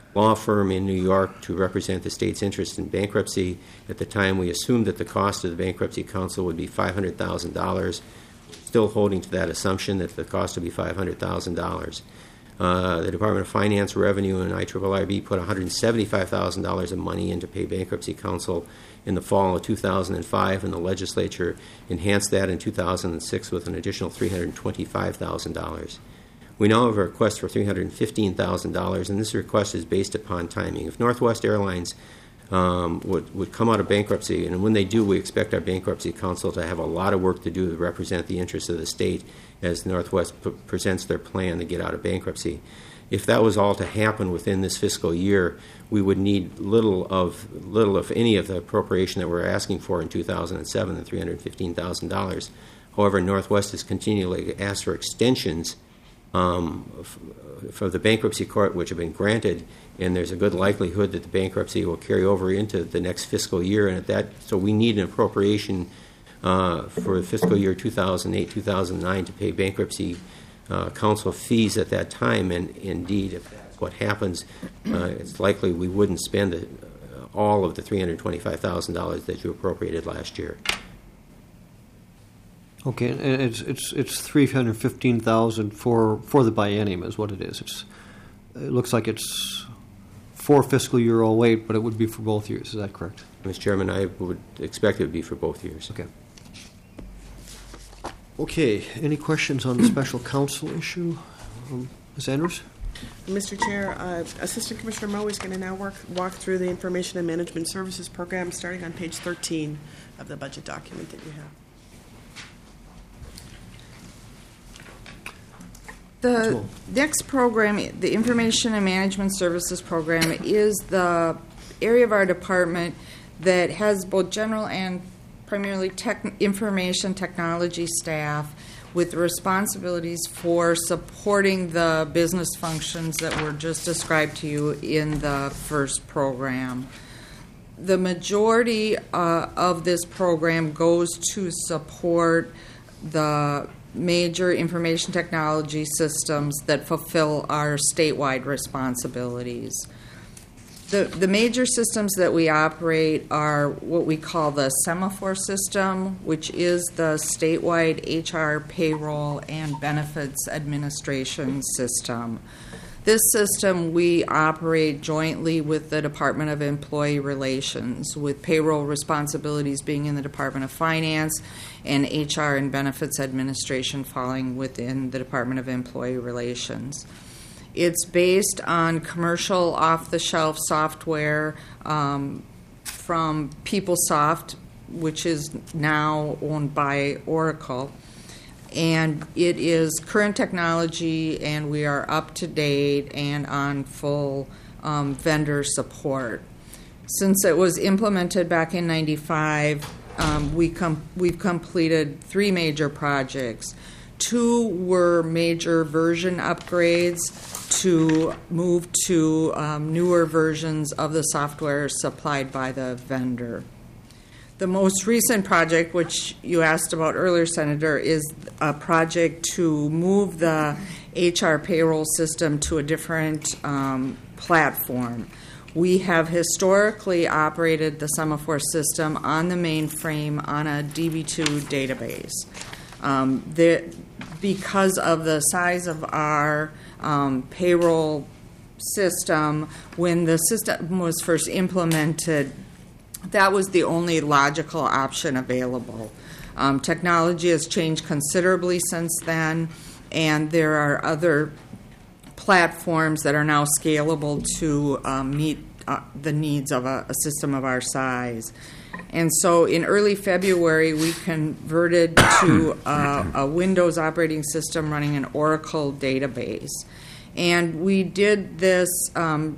law firm in New York to represent the state's interest in bankruptcy. At the time, we assumed that the cost of the bankruptcy counsel would be five hundred thousand dollars. Still holding to that assumption that the cost would be five hundred thousand dollars. Uh, the Department of Finance, Revenue, and I triple R B put one hundred seventy-five thousand dollars of money in to pay bankruptcy counsel in the fall of two thousand five, and the legislature enhanced that in two thousand six with an additional three hundred twenty-five thousand dollars. We now have a request for three hundred fifteen thousand dollars, and this request is based upon timing. If Northwest Airlines um, would, would come out of bankruptcy, and when they do, we expect our bankruptcy counsel to have a lot of work to do to represent the interests of the state as Northwest p- presents their plan to get out of bankruptcy. If that was all to happen within this fiscal year, we would need little of little, if any, of the appropriation that we're asking for in two thousand seven, the three hundred fifteen thousand dollars. However, Northwest has continually asked for extensions um, f- for the bankruptcy court, which have been granted, and there's a good likelihood that the bankruptcy will carry over into the next fiscal year. And at that, so we need an appropriation uh, for fiscal year two thousand eight, two thousand nine to pay bankruptcy Uh, council fees at that time, and indeed, if that's what happens, uh, it's likely we wouldn't spend the, uh, all of the three hundred twenty-five thousand dollars that you appropriated last year. Okay, and it's it's it's three hundred fifteen thousand for for the biennium is what it is. It's it looks like it's for fiscal year oh eight, but it would be for both years. Is that correct? Mister Chairman, I would expect it would be for both years. Okay. Okay, any questions on the special counsel issue? Um, Miz Andrews? Mister Chair, uh, Assistant Commissioner Moe is going to now work, walk through the Information and Management Services Program, starting on page thirteen of the budget document that you have. The next program, the Information and Management Services Program, is the area of our department that has both general and primarily tech, information technology staff with responsibilities for supporting the business functions that were just described to you in the first program. The majority uh, of this program goes to support the major information technology systems that fulfill our statewide responsibilities. The, the major systems that we operate are what we call the Semaphore system, which is the statewide H R, payroll, and benefits administration system. This system we operate jointly with the Department of Employee Relations, with payroll responsibilities being in the Department of Finance and H R and benefits administration falling within the Department of Employee Relations. It's based on commercial off-the-shelf software um, from PeopleSoft, which is now owned by Oracle. And it is current technology, and we are up to date and on full um, vendor support. Since it was implemented back in ninety-five, um, we com- we've completed three major projects. Two were major version upgrades to move to um, newer versions of the software supplied by the vendor. The most recent project, which you asked about earlier, Senator, is a project to move the H R payroll system to a different um, platform. We have historically operated the Semaphore system on the mainframe on a D B two database. Um, the, because of the size of our um, payroll system, when the system was first implemented, that was the only logical option available. Um, technology has changed considerably since then, and there are other platforms that are now scalable to um, meet uh, the needs of a, a system of our size. And so in early February, we converted to uh, a Windows operating system running an Oracle database. And we did this um,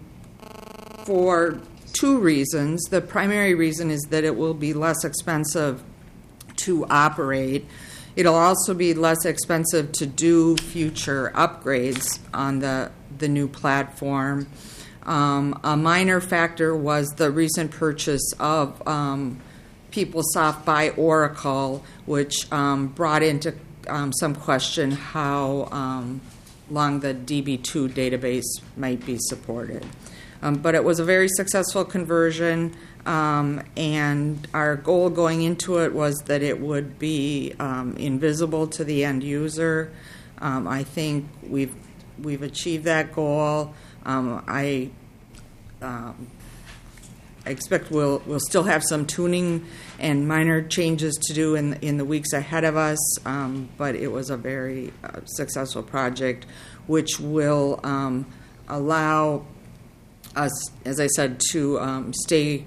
for two reasons. The primary reason is that it will be less expensive to operate. It'll also be less expensive to do future upgrades on the, the new platform. Um, a minor factor was the recent purchase of um, PeopleSoft by Oracle, which um, brought into um, some question how um, long the D B two database might be supported. Um, but it was a very successful conversion, um, and our goal going into it was that it would be um, invisible to the end user. Um, I think we've we've achieved that goal. Um, I um, I expect we'll we'll still have some tuning and minor changes to do in in the weeks ahead of us, um, but it was a very uh, successful project, which will um, allow us, as I said, to um, stay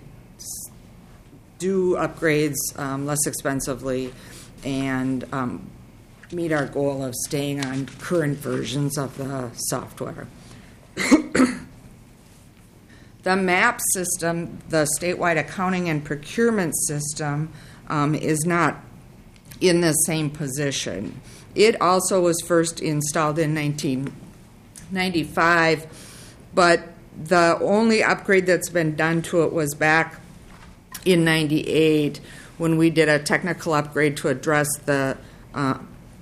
do upgrades um, less expensively and um, meet our goal of staying on current versions of the software. The MAP system, the statewide accounting and procurement system, um, is not in the same position. It also was first installed in nineteen ninety-five, but the only upgrade that's been done to it was back in ninety-eight when we did a technical upgrade to address the, uh,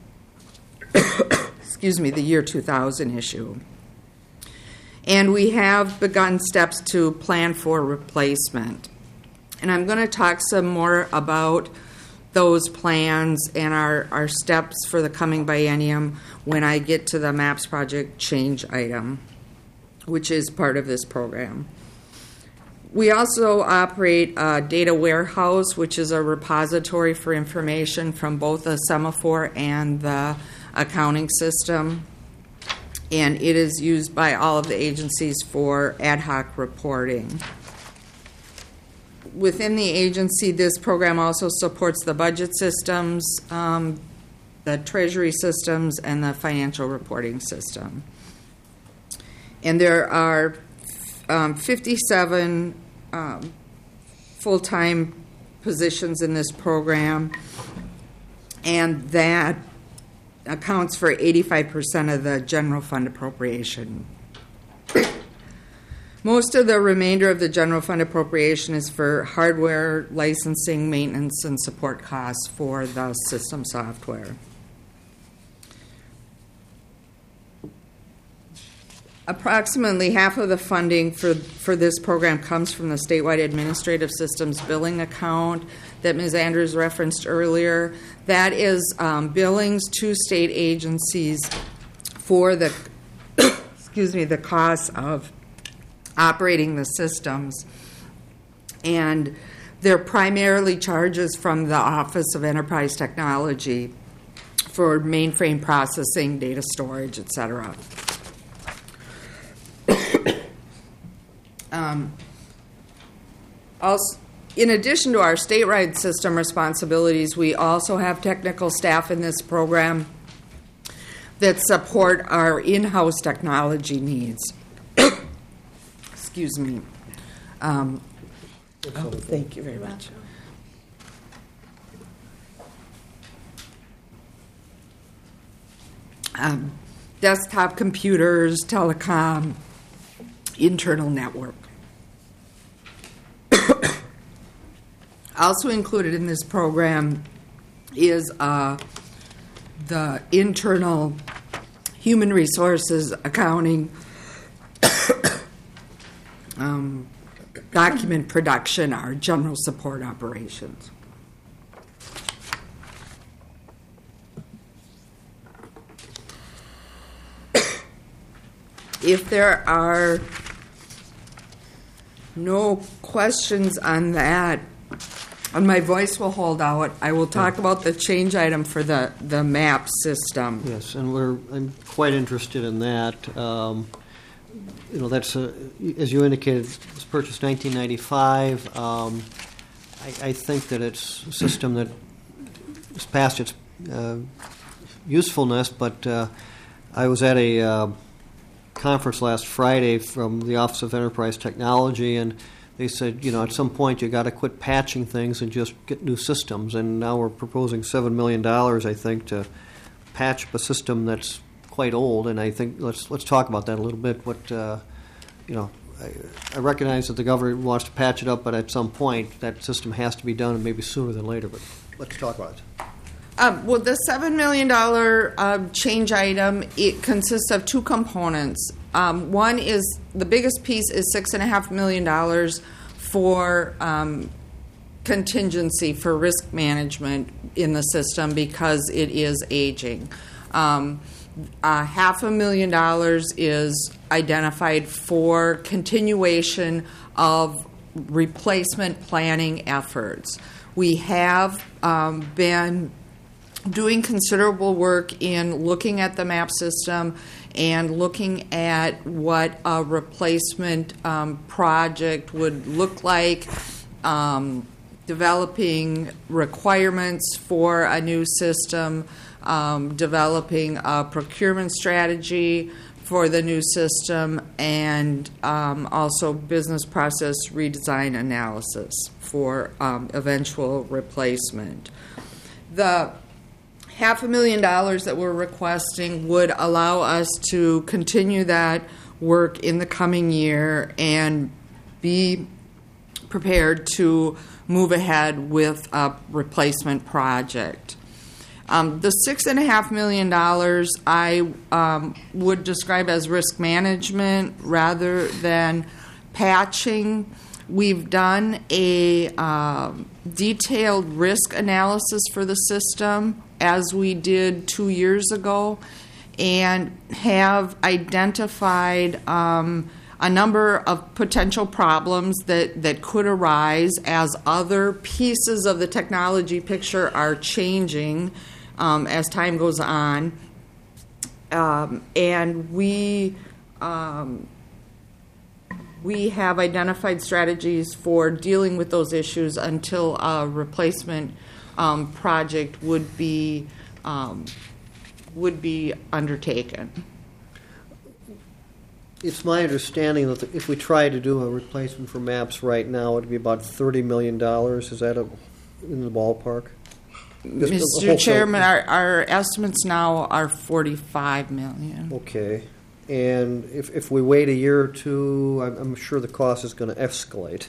excuse me, the year two thousand issue. And we have begun steps to plan for replacement. And I'm going to talk some more about those plans and our, our steps for the coming biennium when I get to the MAPS project change item, which is part of this program. We also operate a data warehouse, which is a repository for information from both the Semaphore and the accounting system. And it is used by all of the agencies for ad hoc reporting. Within the agency, this program also supports the budget systems, um, the treasury systems, and the financial reporting system. And there are um, fifty-seven um, full-time positions in this program, and that accounts for eighty-five percent of the general fund appropriation. Most of the remainder of the general fund appropriation is for hardware, licensing, maintenance, and support costs for the system software. Approximately half of the funding for, for this program comes from the statewide administrative systems billing account that Miz Andrews referenced earlier. That is um, billings to state agencies for the excuse me the costs of operating the systems, and they're primarily charges from the Office of Enterprise Technology for mainframe processing, data storage, et cetera. Um, also, in addition to our statewide system responsibilities, we also have technical staff in this program that support our in-house technology needs. Excuse me. Um, oh, thank you very much. Um, desktop computers, telecom, internal network. Also included in this program is uh, the internal human resources accounting, um, document production, our general support operations. If there are no questions on that, and my voice will hold out, I will talk about the change item for the, the MAP system. Yes, and we're I'm quite interested in that. Um, you know, that's a, as you indicated, it was purchased nineteen ninety-five. Um, I, I think that it's a system that is past its uh, usefulness, but uh, I was at a uh, conference last Friday from the Office of Enterprise Technology, and they said, you know, at some point you got to quit patching things and just get new systems. And now we're proposing seven million dollars, I think, to patch a system that's quite old. And I think let's let's talk about that a little bit. What uh, you know, I, I recognize that the government wants to patch it up, but at some point that system has to be done, and maybe sooner than later. But let's talk about it. Um, well, the seven million dollars uh, change item, it consists of two components. Um, one is, the biggest piece is six and a half million dollars for um, contingency for risk management in the system because it is aging. Um, uh, half a million dollars is identified for continuation of replacement planning efforts. We have um, been doing considerable work in looking at the MAP system and looking at what a replacement um, project would look like, um, developing requirements for a new system, um, developing a procurement strategy for the new system, and um, also business process redesign analysis for um, eventual replacement. The half a million dollars that we're requesting would allow us to continue that work in the coming year and be prepared to move ahead with a replacement project. Um, the six and a half million dollars I um, would describe as risk management rather than patching. We've done a uh, detailed risk analysis for the system, as we did two years ago, and have identified um, a number of potential problems that, that could arise as other pieces of the technology picture are changing um, as time goes on. Um, and we um, we have identified strategies for dealing with those issues until a replacement um, project would be um, would be undertaken. It's my understanding that if we try to do a replacement for MAPS right now, it'd be about thirty million dollars. Is that a, in the ballpark? Just the Mister whole- Chairman, our, our estimates now are forty-five million. Okay. And if, if we wait a year or two, I'm, I'm sure the cost is going to escalate.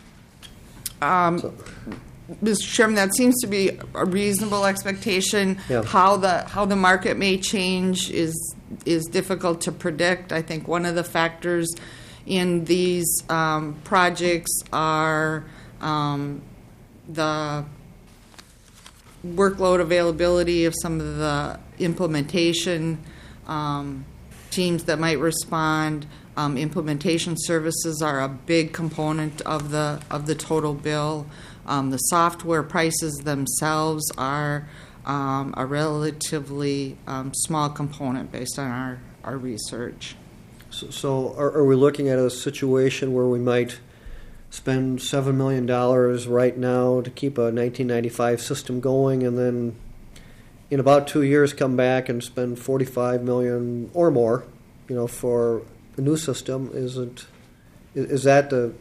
Um, So- Mister Chairman, that seems to be a reasonable expectation. Yeah. How the how the market may change is is difficult to predict. I think one of the factors in these um, projects are um, the workload availability of some of the implementation um, teams that might respond. Um, implementation services are a big component of the of the total bill. Um, the software prices themselves are um, a relatively um, small component based on our, our research. So, so are, are we looking at a situation where we might spend seven million dollars right now to keep a nineteen ninety-five system going, and then in about two years come back and spend forty-five million dollars or more, you know, for the new system? Isn't is, is that the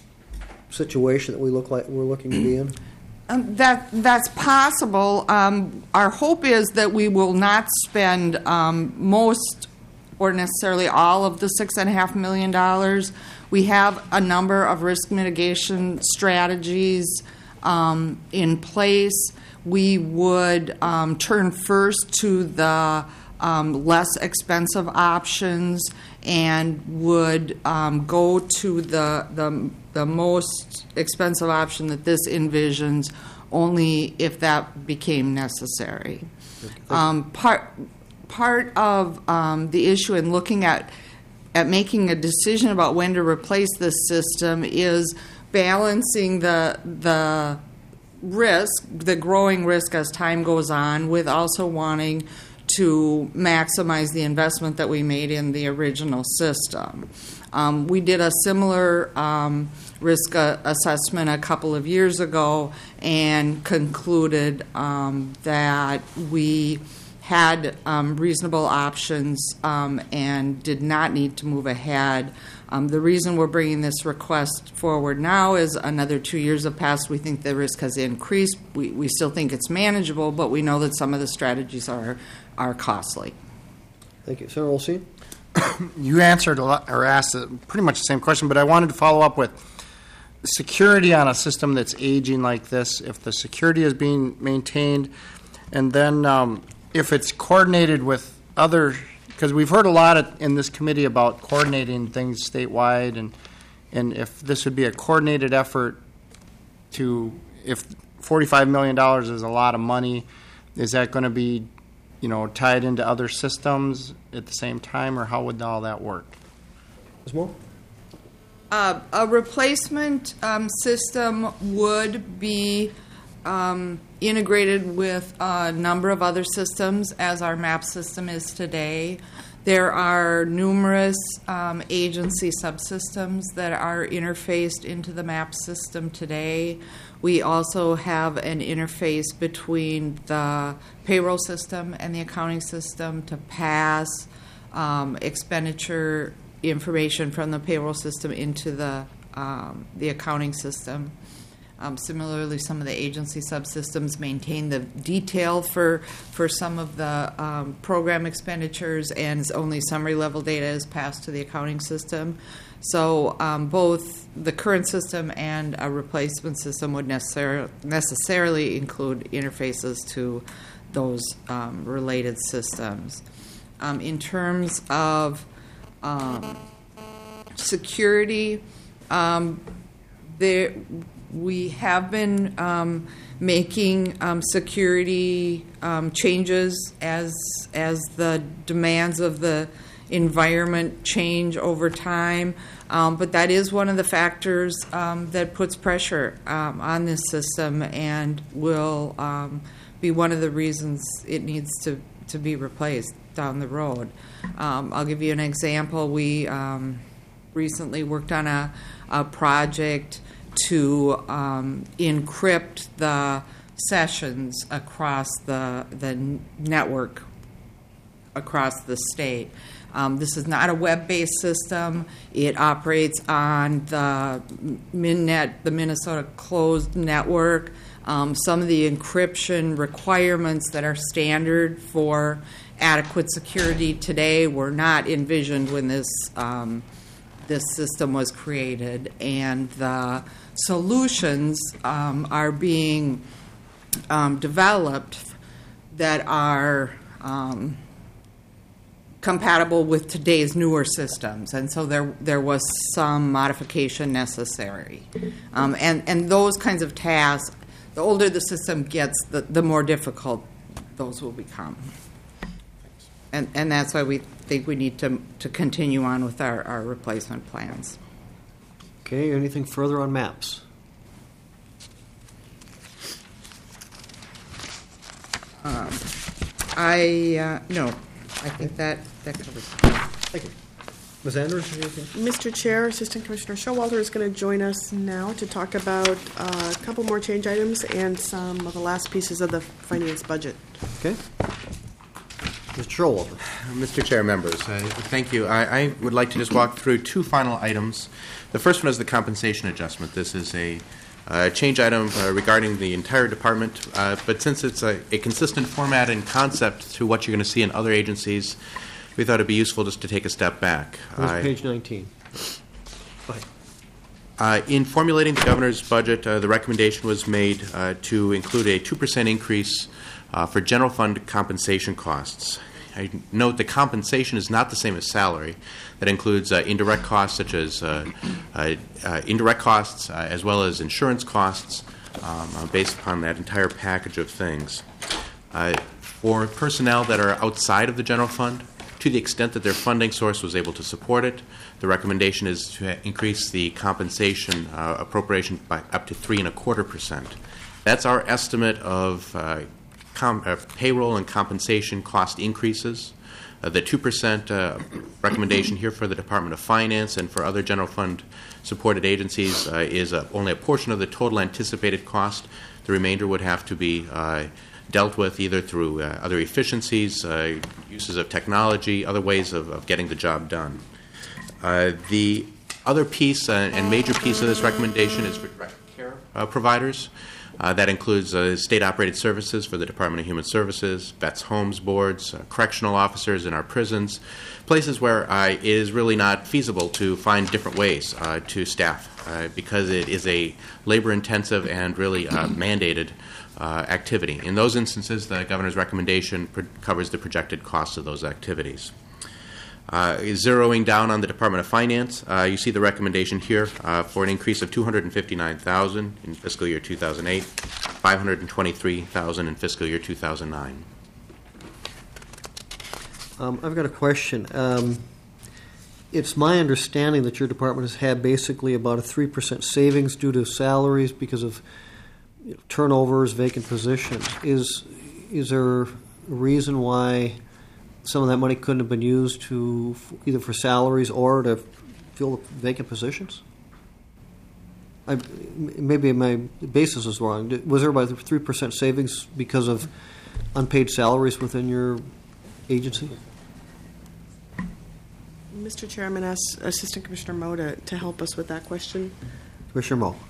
situation that we look like we're looking to be in? Um, that that's possible. Um, our hope is that we will not spend um, most or necessarily all of the six and a half million dollars. We have a number of risk mitigation strategies um, in place. We would um, turn first to the um, less expensive options and would um, go to the, the the most expensive option that this envisions only if that became necessary. Um, part part of um, the issue in looking at at making a decision about when to replace this system is balancing the the risk, the growing risk as time goes on, with also wanting to maximize the investment that we made in the original system. Um, we did a similar um, risk uh, assessment a couple of years ago and concluded um, that we had um, reasonable options um, and did not need to move ahead. Um, the reason we're bringing this request forward now is another two years have passed. We think the risk has increased. We, we still think it's manageable, but we know that some of the strategies are are costly. Thank you. Senator Olsen? You answered a lot, or asked a, pretty much the same question, but I wanted to follow up with security on a system that's aging like this, if the security is being maintained, and then um, if it's coordinated with other because we've heard a lot at- in this committee about coordinating things statewide, and, and if this would be a coordinated effort to, if forty-five million dollars is a lot of money, is that going to be, you know, tied into other systems at the same time, or how would all that work? Miz Moore? Uh, a replacement um, system would be um, integrated with a number of other systems, as our MAP system is today. There are numerous um, agency subsystems that are interfaced into the MAP system today. We also have an interface between the payroll system and the accounting system to pass um, expenditure information from the payroll system into the um, the accounting system. Um, similarly, some of the agency subsystems maintain the detail for for some of the um, program expenditures, and only summary level data is passed to the accounting system. So um, both the current system and a replacement system would necessar- necessarily include interfaces to those um, related systems. Um, in terms of um, security, um, there we have been um, making um, security um, changes as as the demands of the environment change over time, um, but that is one of the factors um, that puts pressure um, on this system and will um, be one of the reasons it needs to, to be replaced down the road. Um, I'll give you an example. We um, recently worked on a, a project to um, encrypt the sessions across the the network across the state. Um, this is not a web-based system. It operates on the MinNet, the Minnesota Closed Network. Um, some of the encryption requirements that are standard for adequate security today were not envisioned when this um, this system was created, and the solutions um, are being um, developed that are um, compatible with today's newer systems, and so there there was some modification necessary. Um, and, and those kinds of tasks, the older the system gets, the, the more difficult those will become. And, and that's why we think we need to, to continue on with our, our replacement plans. Okay, anything further on maps? Um, I, uh, no, I think that, that covers it. Thank you. Miz Andrews, anything? Mister Chair, Assistant Commissioner Showalter is going to join us now to talk about uh, a couple more change items and some of the last pieces of the finance budget. Okay. Mister Showalter. Mister Chair, members, uh, thank you. I, I would like to just walk through two final items. The first one is the compensation adjustment. This is a uh, change item uh, regarding the entire department, uh, but since it's a, a consistent format and concept to what you're going to see in other agencies, we thought it'd be useful just to take a step back. Where's Uh, page nineteen? Go ahead. Uh, in formulating the governor's budget, uh, the recommendation was made uh, to include a two percent increase uh, for general fund compensation costs. I note that compensation is not the same as salary. That includes uh, indirect costs such as uh, uh, uh, indirect costs uh, as well as insurance costs um, uh, based upon that entire package of things. Uh, for personnel that are outside of the general fund, to the extent that their funding source was able to support it, the recommendation is to increase the compensation uh, appropriation by up to three and a quarter percent. That's our estimate of uh, com- uh, payroll and compensation cost increases. Uh, the two percent uh, recommendation here for the Department of Finance and for other general fund supported agencies uh, is uh, only a portion of the total anticipated cost. The remainder would have to be uh, dealt with either through uh, other efficiencies, uh, uses of technology, other ways of, of getting the job done. Uh, the other piece uh, and major piece of this recommendation is for direct care uh, providers. Uh, that includes uh, state-operated services for the Department of Human Services, vets' homes boards, uh, correctional officers in our prisons, places where uh, it is really not feasible to find different ways uh, to staff uh, because it is a labor-intensive and really uh, mandated uh, activity. In those instances, the governor's recommendation pro- covers the projected costs of those activities. Uh, zeroing down on the Department of Finance, uh, you see the recommendation here uh, for an increase of two hundred fifty-nine thousand dollars in fiscal year two thousand eight, five hundred twenty-three thousand dollars in fiscal year two thousand nine. Um, I've got a question. Um, it's my understanding that your department has had basically about a three percent savings due to salaries because of you know, turnovers, vacant positions. Is is there a reason why some of that money couldn't have been used to either for salaries or to fill the vacant positions? I, maybe my basis is wrong. Was there about three percent savings because of unpaid salaries within your agency? Mister Chairman, ask Assistant Commissioner Moe to, to help us with that question. Commissioner Moe.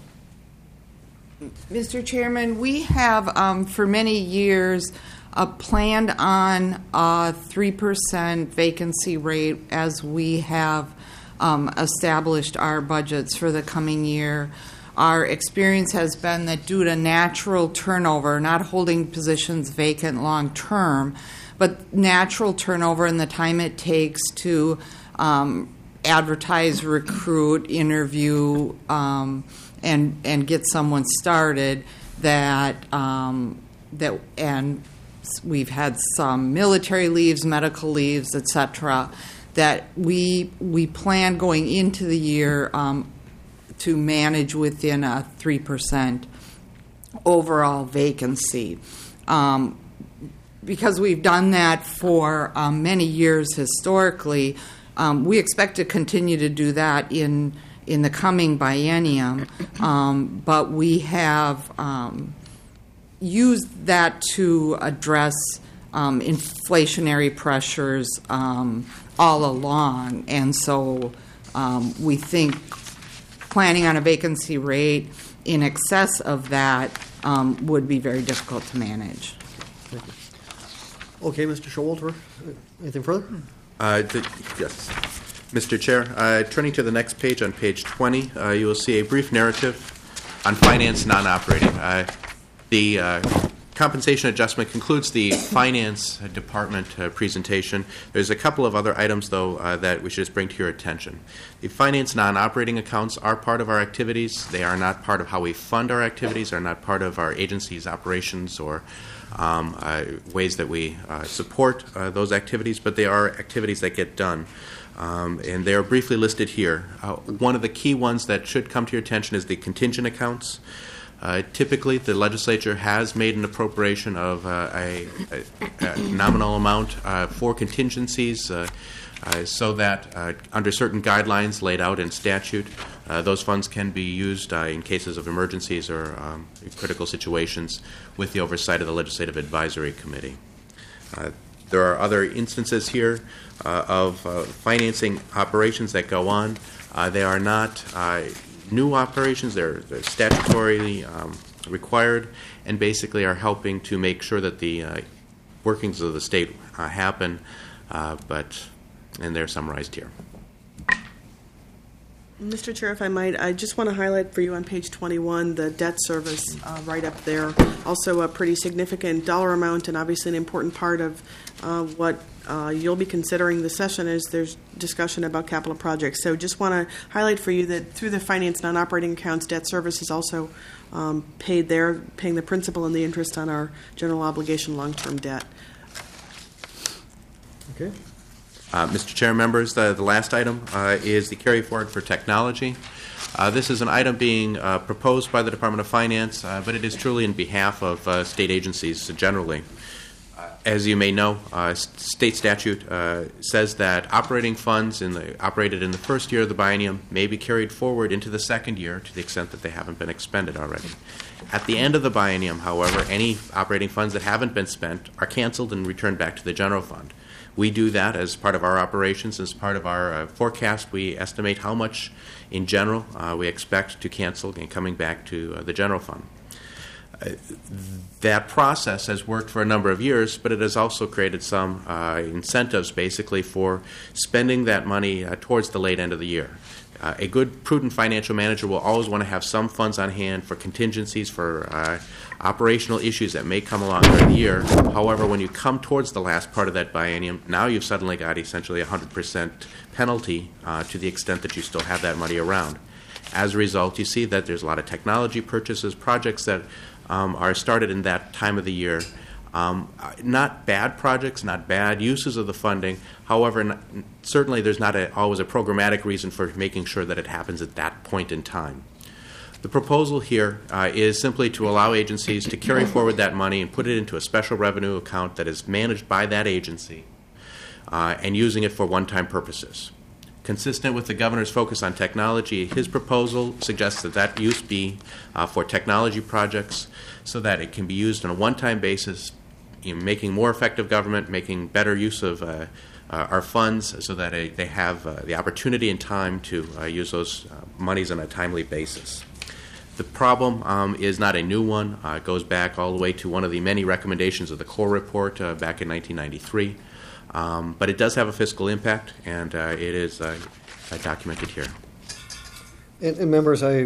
Mister Chairman, we have um, for many years uh, planned on a three percent vacancy rate as we have um, established our budgets for the coming year. Our experience has been that due to natural turnover, not holding positions vacant long term, but natural turnover and the time it takes to um, advertise, recruit, interview, um, and and get someone started, that um, that and we've had some military leaves, medical leaves, et cetera, that we we plan going into the year um, to manage within a three percent overall vacancy. Um, because we've done that for um, many years historically, um, we expect to continue to do that in in the coming biennium, um, but we have um, used that to address um, inflationary pressures um, all along, and so um, we think planning on a vacancy rate in excess of that um, would be very difficult to manage. Okay, Mister Showalter, anything further? Uh, the, yes. Mister Chair, uh, turning to the next page on page twenty, uh, you will see a brief narrative on finance non-operating. Uh, the uh, compensation adjustment concludes the finance department uh, presentation. There's a couple of other items, though, uh, that we should just bring to your attention. The finance non-operating accounts are part of our activities. They are not part of how we fund our activities, are not part of our agency's operations or um, uh, ways that we uh, support uh, those activities, but they are activities that get done. Um, and they are briefly listed here. Uh, one of the key ones that should come to your attention is the contingent accounts. Uh, typically, the legislature has made an appropriation of uh, a, a, a nominal amount uh, for contingencies uh, uh, so that uh, under certain guidelines laid out in statute, uh, those funds can be used uh, in cases of emergencies or um, critical situations with the oversight of the Legislative Advisory Committee. Uh, there are other instances here uh, of uh, financing operations that go on. Uh, they are not uh, new operations. They're, they're statutorily um, required and basically are helping to make sure that the uh, workings of the state uh, happen, uh, but and they're summarized here. Mister Chair, if I might, I just want to highlight for you on page twenty-one the debt service uh, right up there. Also a pretty significant dollar amount and obviously an important part of uh, what uh, you'll be considering this session as there's discussion about capital projects. So just want to highlight for you that through the finance non-operating accounts, debt service is also um, paid there, paying the principal and the interest on our general obligation long-term debt. Okay. Uh, Mister Chair, members, the, the last item uh, is the carry forward for technology. Uh, this is an item being uh, proposed by the Department of Finance, uh, but it is truly in behalf of uh, state agencies generally. Uh, as you may know, uh, state statute uh, says that operating funds in the, operated in the first year of the biennium may be carried forward into the second year to the extent that they haven't been expended already. At the end of the biennium, however, any operating funds that haven't been spent are canceled and returned back to the general fund. We do that as part of our operations, as part of our uh, forecast. We estimate how much, in general, uh, we expect to cancel and coming back to uh, the general fund. Uh, that process has worked for a number of years, but it has also created some uh, incentives, basically, for spending that money uh, towards the late end of the year. Uh, a good, prudent financial manager will always want to have some funds on hand for contingencies, for uh, operational issues that may come along during the year. However, when you come towards the last part of that biennium, now you've suddenly got essentially a one hundred percent penalty uh, to the extent that you still have that money around. As a result, you see that there's a lot of technology purchases, projects that um, are started in that time of the year. Um, not bad projects, not bad uses of the funding. However, not, certainly there's not a, always a programmatic reason for making sure that it happens at that point in time. The proposal here uh, is simply to allow agencies to carry forward that money and put it into a special revenue account that is managed by that agency uh, and using it for one-time purposes. Consistent with the governor's focus on technology, his proposal suggests that that use be uh, for technology projects so that it can be used on a one-time basis, you know, making more effective government, making better use of uh, uh, our funds so that uh, they have uh, the opportunity and time to uh, use those uh, monies on a timely basis. The problem um, is not a new one. Uh, it goes back all the way to one of the many recommendations of the Core Report uh, back in nineteen ninety-three. Um, but it does have a fiscal impact, and uh, it is uh, documented here. And, and members, I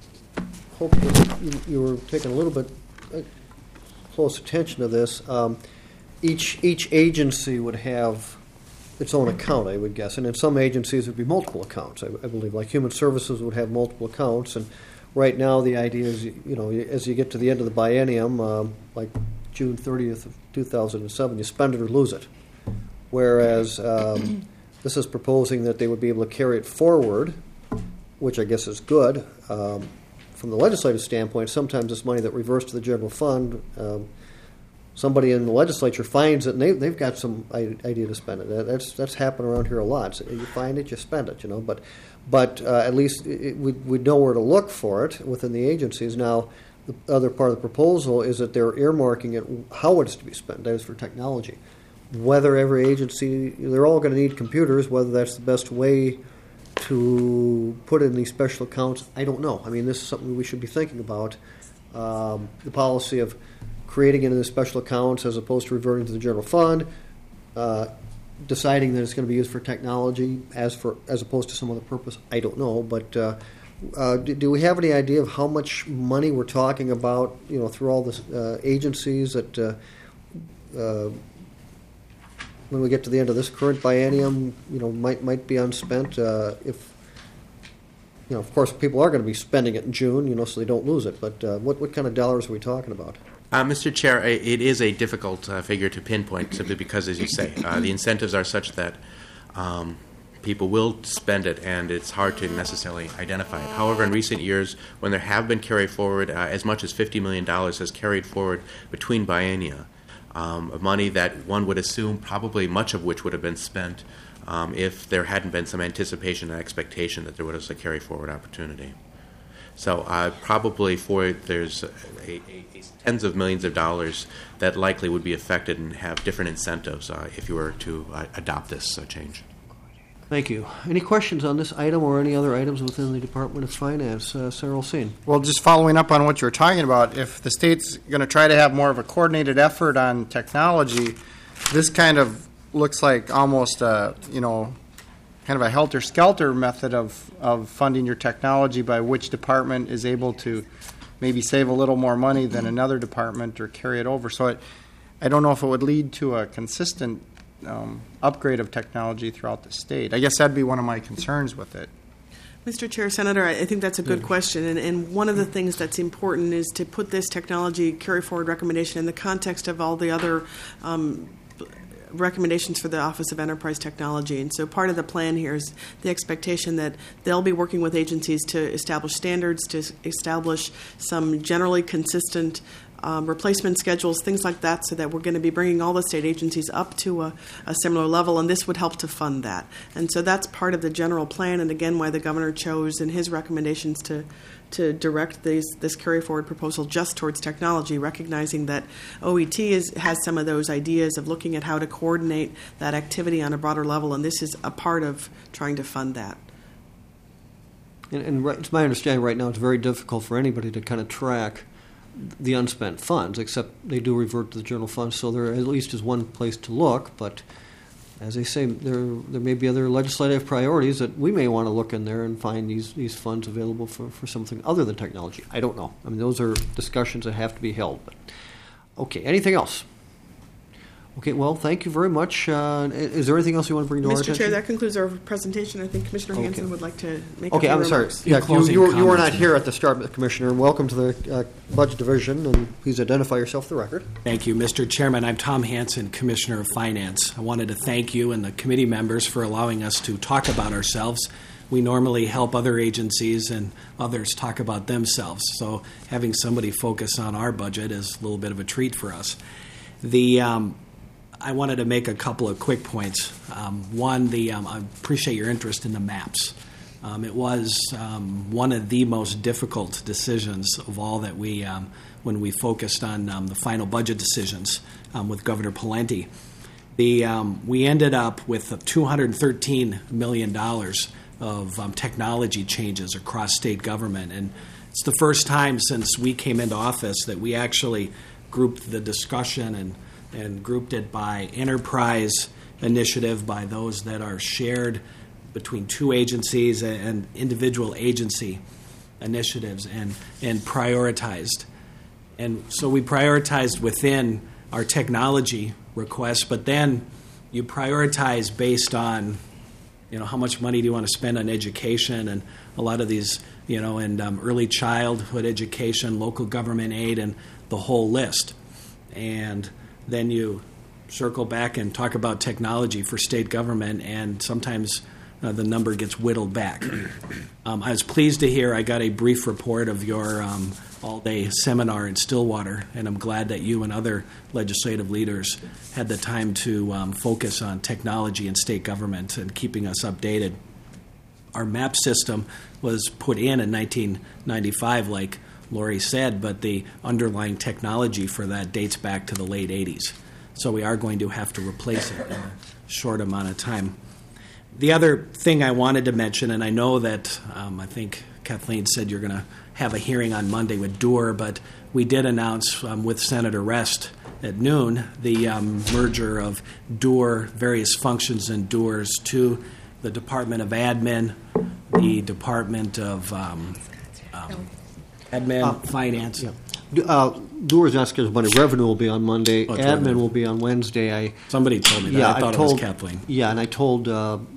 hope that you, you were taking a little bit uh, close attention to this. Um, each each agency would have its own account, I would guess, and in some agencies it would be multiple accounts. I, I believe, like Human Services would have multiple accounts, and right now the idea is, you know, as you get to the end of the biennium, um, like June thirtieth of two thousand seven, you spend it or lose it. Whereas um, this is proposing that they would be able to carry it forward, which I guess is good. Um, from the legislative standpoint, sometimes this money that reverts to the general fund, um, somebody in the legislature finds it and they, they've got some idea to spend it. That's that's happened around here a lot. So you find it, you spend it, you know. But but uh, at least it, we we know where to look for it within the agencies. Now, the other part of the proposal is that they're earmarking it how it's to be spent. That is for technology. Whether every agency, they're all going to need computers, whether that's the best way to put in these special accounts, I don't know. I mean, this is something we should be thinking about. Um, the policy of creating it in the special accounts as opposed to reverting to the general fund, uh, deciding that it's going to be used for technology as for as opposed to some other purpose, I don't know. But uh, uh, do, do we have any idea of how much money we're talking about, you know, through all the uh, agencies that uh, uh, when we get to the end of this current biennium, you know, might might be unspent. Uh, if you know, of course, people are going to be spending it in June, you know, so they don't lose it. But uh, what what kind of dollars are we talking about? Uh, Mister Chair, it is a difficult uh, figure to pinpoint simply because, as you say, uh, the incentives are such that um, people will spend it, and it's hard to necessarily identify it. However, in recent years, when there have been carried forward, uh, as much as fifty million dollars has carried forward between biennia. Um, of money that one would assume probably much of which would have been spent um, if there hadn't been some anticipation and expectation that there was a carry forward opportunity. So uh, probably for there's a, a, a tens of millions of dollars that likely would be affected and have different incentives uh, if you were to uh, adopt this uh, change. Thank you. Any questions on this item or any other items within the Department of Finance? Uh, Sarah Olsen. Well, just following up on what you were talking about, if the state's going to try to have more of a coordinated effort on technology, this kind of looks like almost a, you know, kind of a helter-skelter method of, of funding your technology by which department is able to maybe save a little more money than another department or carry it over. So it, I don't know if it would lead to a consistent Um, upgrade of technology throughout the state. I guess that'd be one of my concerns with it. Mister Chair, Senator, I think that's a good question. And, and one of the things that's important is to put this technology carry forward recommendation in the context of all the other um, recommendations for the Office of Enterprise Technology. And so part of the plan here is the expectation that they'll be working with agencies to establish standards, to establish some generally consistent Um, replacement schedules, things like that, so that we're going to be bringing all the state agencies up to a, a similar level, and this would help to fund that. And so that's part of the general plan, and again, why the governor chose in his recommendations to to direct these, this carry-forward proposal just towards technology, recognizing that O E T is, has some of those ideas of looking at how to coordinate that activity on a broader level, and this is a part of trying to fund that. And, and right, it's my understanding right now it's very difficult for anybody to kind of track the unspent funds, except they do revert to the general fund, so there at least is one place to look. But as they say, there there may be other legislative priorities that we may want to look in there and find these, these funds available for, for something other than technology. I don't know. I mean, those are discussions that have to be held. But okay, anything else? Okay, well, thank you very much. Uh, is there anything else you want to bring to our Mister attention? Chair, that concludes our presentation. I think Commissioner Okay. Hanson would like to make Okay, a few I'm sorry. remarks. Yeah, you, closing you, were, you were not comments. here at the start, Commissioner. Welcome to the uh, Budget Division, and please identify yourself for the record. Thank you, Mister Chairman. I'm Tom Hanson, Commissioner of Finance. I wanted to thank you and the committee members for allowing us to talk about ourselves. We normally help other agencies and others talk about themselves, so having somebody focus on our budget is a little bit of a treat for us. The um, I wanted to make a couple of quick points. Um, one, the um, I appreciate your interest in the maps. Um, it was um, one of the most difficult decisions of all that we, um, when we focused on um, the final budget decisions um, with Governor Pawlenty. The um, we ended up with two hundred thirteen million dollars of um, technology changes across state government, and it's the first time since we came into office that we actually grouped the discussion and and grouped it by enterprise initiative, by those that are shared between two agencies and individual agency initiatives, and, and prioritized. And so we prioritized within our technology requests, but then you prioritize based on, you know, how much money do you want to spend on education, and a lot of these, you know, and um, early childhood education, local government aid, and the whole list. And then you circle back and talk about technology for state government, and sometimes uh, the number gets whittled back. Um, I was pleased to hear I got a brief report of your um, all-day seminar in Stillwater, and I'm glad that you and other legislative leaders had the time to um, focus on technology in state government and keeping us updated. Our map system was put in in nineteen ninety-five, like Lori said, but the underlying technology for that dates back to the late eighties. So we are going to have to replace it in a short amount of time. The other thing I wanted to mention, and I know that um, I think Kathleen said you're going to have a hearing on Monday with D O R, but we did announce um, with Senator Rest at noon the um, merger of D O R, various functions in D O Rs, to the Department of Admin, the Department of um, um, Admin, Uh, Finance. Yeah. Uh, D O R's not scheduled Monday. Revenue will be on Monday. Oh, it's Admin revenue. will be on Wednesday. I Somebody told me that. yeah, I thought told, it was Kathleen. Yeah, and I told uh, uh,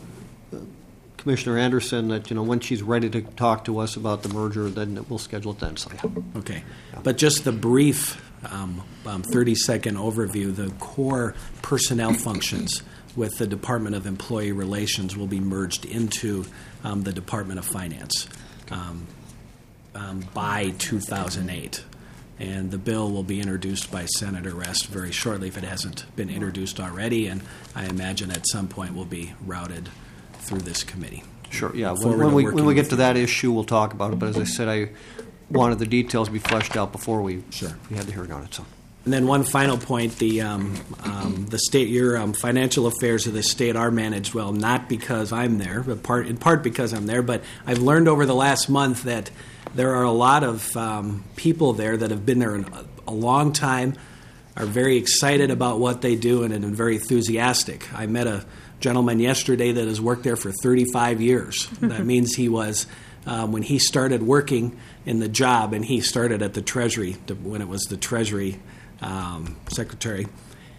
Commissioner Anderson that, you know, when she's ready to talk to us about the merger, then we'll schedule it then. So yeah. Okay. But just the brief um, um, thirty-second overview, the core personnel functions with the Department of Employee Relations will be merged into um, the Department of Finance um, um, by two thousand eight. And the bill will be introduced by Senator Rest very shortly if it hasn't been introduced already, and I imagine at some point will be routed through this committee. Sure, yeah. When, Forward when to we working when we get with to you. that issue, we'll talk about it. But as I said, I wanted the details to be fleshed out before we Sure. we had the hearing on it. So And then one final point: the um, um, the state, your um, financial affairs of the state are managed well, not because I'm there, but part in part because I'm there. But I've learned over the last month that there are a lot of um, people there that have been there a, a long time, are very excited about what they do, and, and very enthusiastic. I met a gentleman yesterday that has worked there for thirty-five years. That means he was, um, when he started working in the job, and he started at the Treasury, when it was the Treasury um, Secretary.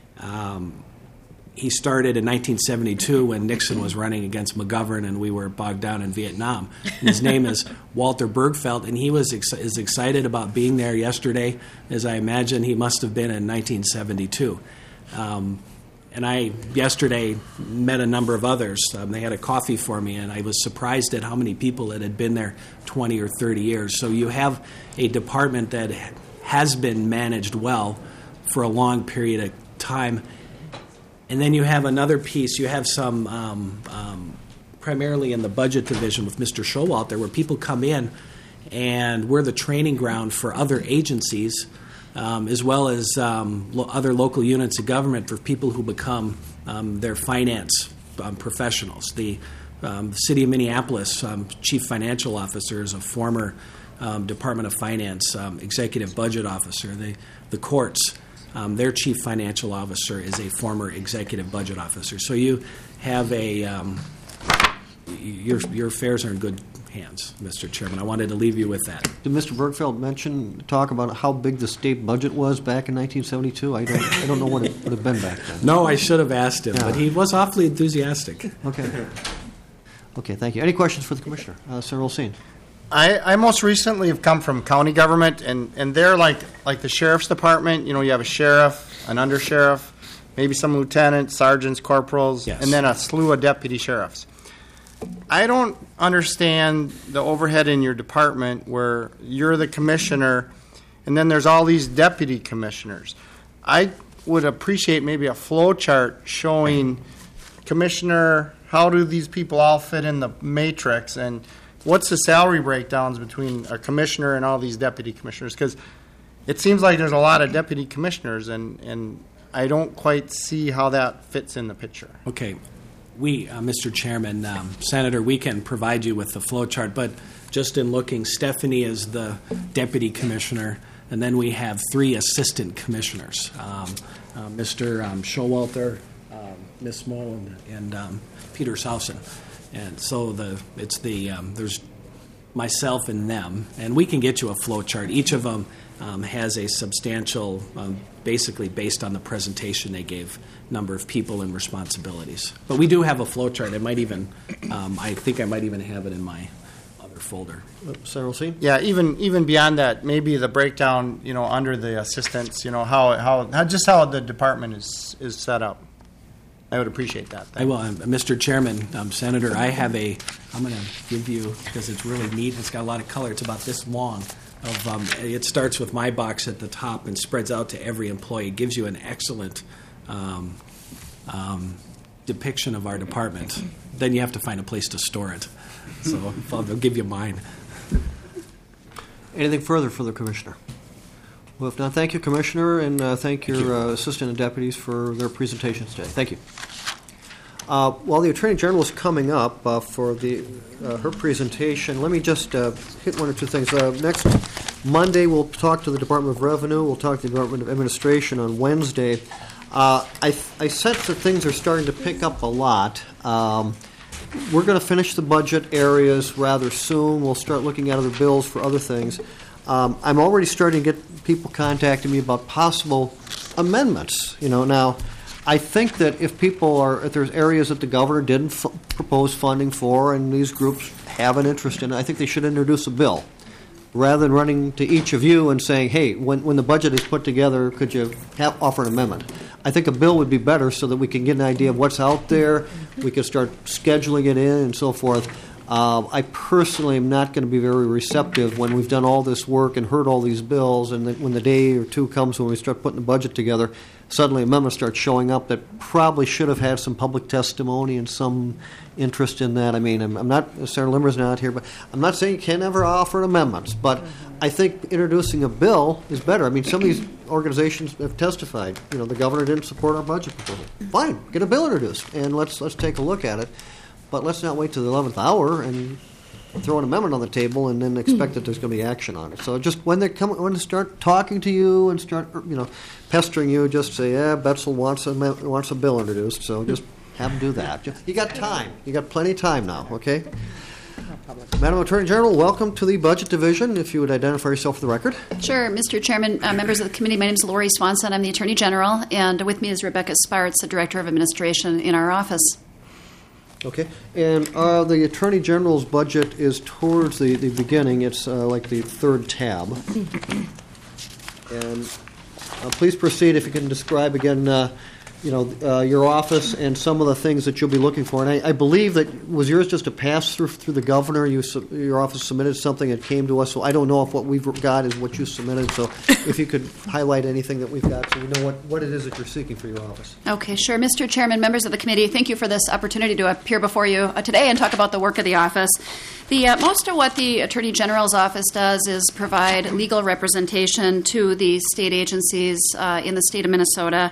Um, he started in nineteen seventy-two when Nixon was running against McGovern and we were bogged down in Vietnam. And his name is Walter Bergfeld, and he was ex- as excited about being there yesterday as I imagine he must have been in nineteen seventy-two. Um, and I yesterday met a number of others. Um, they had a coffee for me, and I was surprised at how many people that had been there twenty or thirty years. So you have a department that has been managed well for a long period of time. And then you have another piece. You have some, um, um, primarily in the budget division with Mister Showalter, where people come in, and we're the training ground for other agencies, um, as well as um, lo- other local units of government for people who become um, their finance um, professionals. The um, City of Minneapolis um, Chief Financial Officer is a former um, Department of Finance um, Executive Budget Officer. The, the courts. um, their chief financial officer is a former executive budget officer. So you have a um, your your affairs are in good hands, Mister Chairman. I wanted to leave you with that. Did Mister Bergfeld mention, talk about how big the state budget was back in nineteen seventy-two? I don't, I don't know what it would have been back then. No, I should have asked him, Yeah. but he was awfully enthusiastic. Okay. Okay, thank you. Any questions for the Commissioner? Uh, Senator Olsine. I, I most recently have come from county government, and, and they're like like the sheriff's department. You know, you have a sheriff, an undersheriff, maybe some lieutenants, sergeants, corporals, Yes. and then a slew of deputy sheriffs. I don't understand the overhead in your department where you're the commissioner, and then there's all these deputy commissioners. I would appreciate maybe a flow chart showing, Commissioner, how do these people all fit in the matrix, and what's the salary breakdowns between a commissioner and all these deputy commissioners? Because it seems like there's a lot of deputy commissioners, and, and I don't quite see how that fits in the picture. Okay. We, uh, Mister Chairman, um, Senator, we can provide you with the flow chart, but just in looking, Stephanie is the deputy commissioner, and then we have three assistant commissioners, um, uh, Mister Um, Showalter, um, Miss Moe, and, and um, Peter Sousen. And so the it's the um, there's myself and them, and we can get you a flow chart. Each of them um, has a substantial, um, basically based on the presentation they gave, number of people and responsibilities. But we do have a flow chart. I might even, um, I think I might even have it in my other folder. Uh, Senator Olsine. Yeah, even even beyond that, maybe the breakdown, you know, under the assistants, you know, how how, how just how the department is is set up. I would appreciate that. I will, uh, Mister Chairman, um, Senator. I have a. I'm going to give you because it's really neat. It's got a lot of color. It's about this long. Of um, it starts with my box at the top and spreads out to every employee. It gives you an excellent um, um, depiction of our department. Then you have to find a place to store it. So I'll give you mine. Anything further for the Commissioner? Well, if not, thank you, Commissioner, and uh, thank your uh, assistant and deputies for their presentations today. Thank you. Uh, while the Attorney General is coming up uh, for the uh, her presentation, let me just uh, hit one or two things. Uh, next Monday, we'll talk to the Department of Revenue. We'll talk to the Department of Administration on Wednesday. Uh, I, I sense that things are starting to pick up a lot. Um, we're going to finish the budget areas rather soon. We'll start looking at other bills for other things. Um, I'm already starting to get people contacting me about possible amendments. You know, now I think that if people are, if there's areas that the governor didn't f- propose funding for, and these groups have an interest in it, I think they should introduce a bill rather than running to each of you and saying, "Hey, when when the budget is put together, could you have, offer an amendment?" I think a bill would be better so that we can get an idea of what's out there. We can start scheduling it in and so forth. Uh, I personally am not going to be very receptive when we've done all this work and heard all these bills, and then when the day or two comes when we start putting the budget together, suddenly amendments start showing up that probably should have had some public testimony and some interest in that. I mean, I'm, I'm not, Senator Limmer's not here, but I'm not saying you can't ever offer amendments, but I think introducing a bill is better. I mean, some of these organizations have testified, you know, the governor didn't support our budget proposal. Fine, get a bill introduced, and let's let's take a look at it. But let's not wait till the eleventh hour and throw an amendment on the table and then expect that there's going to be action on it. So just when they come, when they start talking to you and start, you know, pestering you, just say, "Yeah, Betzel wants a wants a bill introduced." So just have them do that. You got time. You got plenty of time now. Okay. Madam Attorney General, welcome to the Budget Division. If you would identify yourself for the record. Sure. Mister Chairman, uh, members of the committee, my name is Lori Swanson. I'm the Attorney General, and with me is Rebecca Spartz, the Director of Administration in our office. Okay. And uh, the Attorney General's budget is towards the, the beginning. It's uh, like the third tab. And uh, please proceed if you can describe again, uh, you know, uh, your office and some of the things that you'll be looking for. And I, I believe that, was yours just a pass-through through the governor? You su- Your office submitted something that came to us, so I don't know if what we've got is what you submitted. So if you could highlight anything that we've got so we know what, what it is that you're seeking for your office. Okay, sure. Mister Chairman, members of the committee, thank you for this opportunity to appear before you uh, today and talk about the work of the office. The uh, most of what the Attorney General's office does is provide legal representation to the state agencies uh, in the state of Minnesota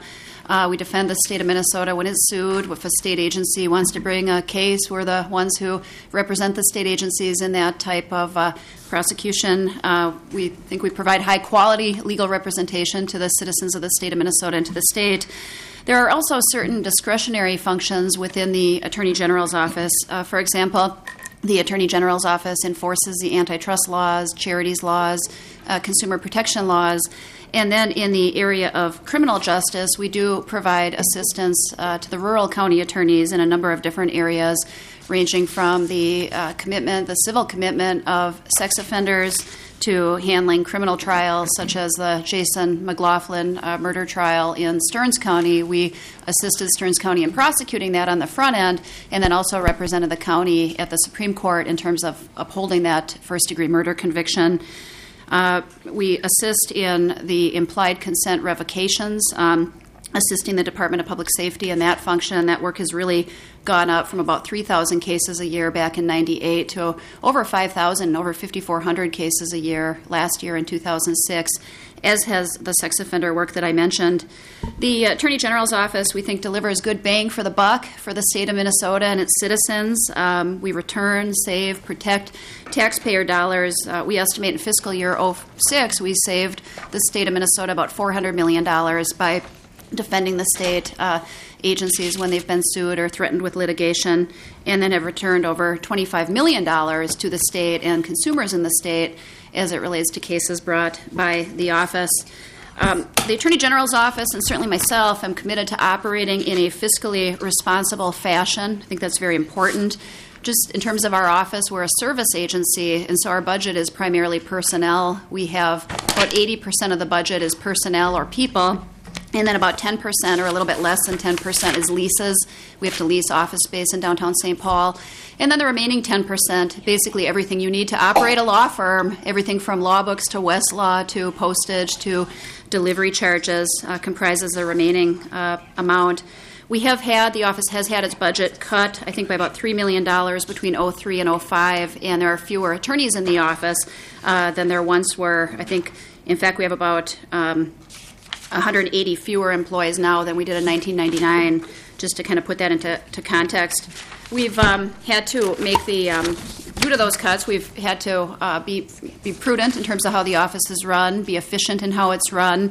Uh, we defend the state of Minnesota when it's sued. If a state agency wants to bring a case, we're the ones who represent the state agencies in that type of uh, prosecution. Uh, we think we provide high-quality legal representation to the citizens of the state of Minnesota and to the state. There are also certain discretionary functions within the Attorney General's office. Uh, for example, the Attorney General's office enforces the antitrust laws, charities laws, uh, consumer protection laws. And then in the area of criminal justice, we do provide assistance uh, to the rural county attorneys in a number of different areas, ranging from the uh, commitment, the civil commitment of sex offenders to handling criminal trials, such as the Jason McLaughlin uh, murder trial in Stearns County. We assisted Stearns County in prosecuting that on the front end, and then also represented the county at the Supreme Court in terms of upholding that first-degree murder conviction. Uh, we assist in the implied consent revocations, um, assisting the Department of Public Safety in that function. That work has really gone up from about three thousand cases a year back in ninety-eight to over five thousand, over fifty-four hundred cases a year last year in two thousand six, as has the sex offender work that I mentioned. The Attorney General's office, we think, delivers good bang for the buck for the state of Minnesota and its citizens. Um, we return, save, protect taxpayer dollars. Uh, we estimate in fiscal year oh six we saved the state of Minnesota about four hundred million dollars by defending the state uh, agencies when they've been sued or threatened with litigation, and then have returned over twenty-five million dollars to the state and consumers in the state as it relates to cases brought by the office. Um, the Attorney General's office, and certainly myself, am committed to operating in a fiscally responsible fashion. I think that's very important. Just in terms of our office, we're a service agency, and so our budget is primarily personnel. We have about eighty percent of the budget is personnel or people, and then about ten percent, or a little bit less than ten percent, is leases. We have to lease office space in downtown Saint Paul. And then the remaining ten percent, basically everything you need to operate a law firm, everything from law books to Westlaw to postage to delivery charges, uh, comprises the remaining uh, amount. We have had, the office has had its budget cut, I think, by about three million dollars between oh three and oh five, and there are fewer attorneys in the office uh, than there once were. I think, in fact, we have about um, one hundred eighty fewer employees now than we did in nineteen ninety-nine, just to kind of put that into to context. We've um, had to make the, um, due to those cuts, we've had to uh, be be prudent in terms of how the office is run, be efficient in how it's run,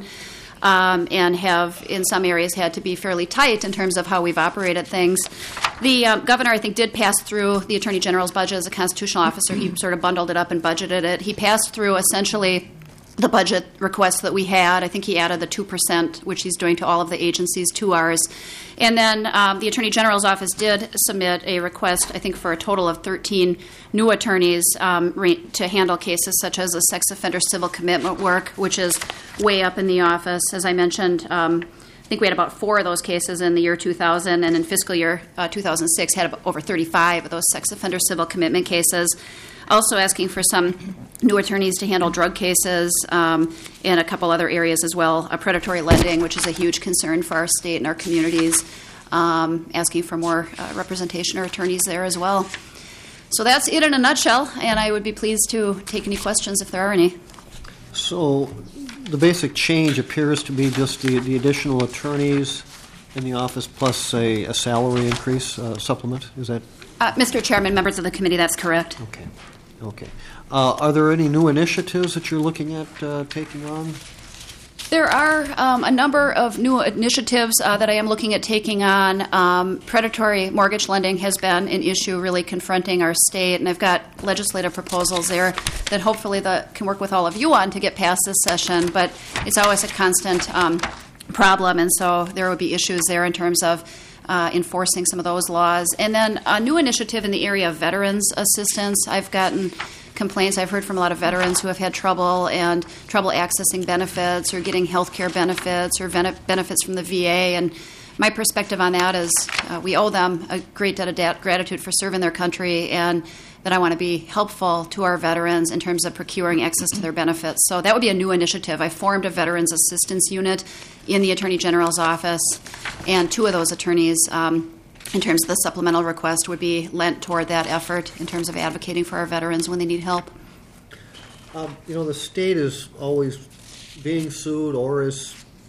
um, and have, in some areas, had to be fairly tight in terms of how we've operated things. The um, governor, I think, did pass through the Attorney General's budget as a constitutional officer. He sort of bundled it up and budgeted it. He passed through essentially the budget requests that we had. I think he added the two percent, which he's doing to all of the agencies, to ours. And then um, the Attorney General's office did submit a request, I think, for a total of thirteen new attorneys um, re- to handle cases such as the sex offender civil commitment work, which is way up in the office. As I mentioned, um, I think we had about four of those cases in the year two thousand, and in fiscal year uh, two thousand six had about over thirty-five of those sex offender civil commitment cases. Also asking for some new attorneys to handle drug cases um, and a couple other areas as well. Uh, predatory lending, which is a huge concern for our state and our communities. Um, asking for more uh, representation or attorneys there as well. So that's it in a nutshell, and I would be pleased to take any questions if there are any. So the basic change appears to be just the, the additional attorneys in the office plus a, a salary increase uh, supplement. Is that? Uh, Mister Chairman, members of the committee, that's correct. Okay. Okay. Uh, are there any new initiatives that you're looking at uh, taking on? There are um, a number of new initiatives uh, that I am looking at taking on. Um, predatory mortgage lending has been an issue really confronting our state, and I've got legislative proposals there that hopefully the, can work with all of you on to get past this session, but it's always a constant um, problem, and so there will be issues there in terms of Uh, enforcing some of those laws. And then a new initiative in the area of veterans assistance. I've gotten complaints. I've heard from a lot of veterans who have had trouble and trouble accessing benefits or getting health care benefits or ven- benefits from the V A. And my perspective on that is uh, we owe them a great debt of dat- gratitude for serving their country, and that I want to be helpful to our veterans in terms of procuring access to their benefits. So that would be a new initiative. I formed a Veterans Assistance Unit in the Attorney General's office, and two of those attorneys, um, in terms of the supplemental request, would be lent toward that effort in terms of advocating for our veterans when they need help. Um, you know, the state is always being sued or is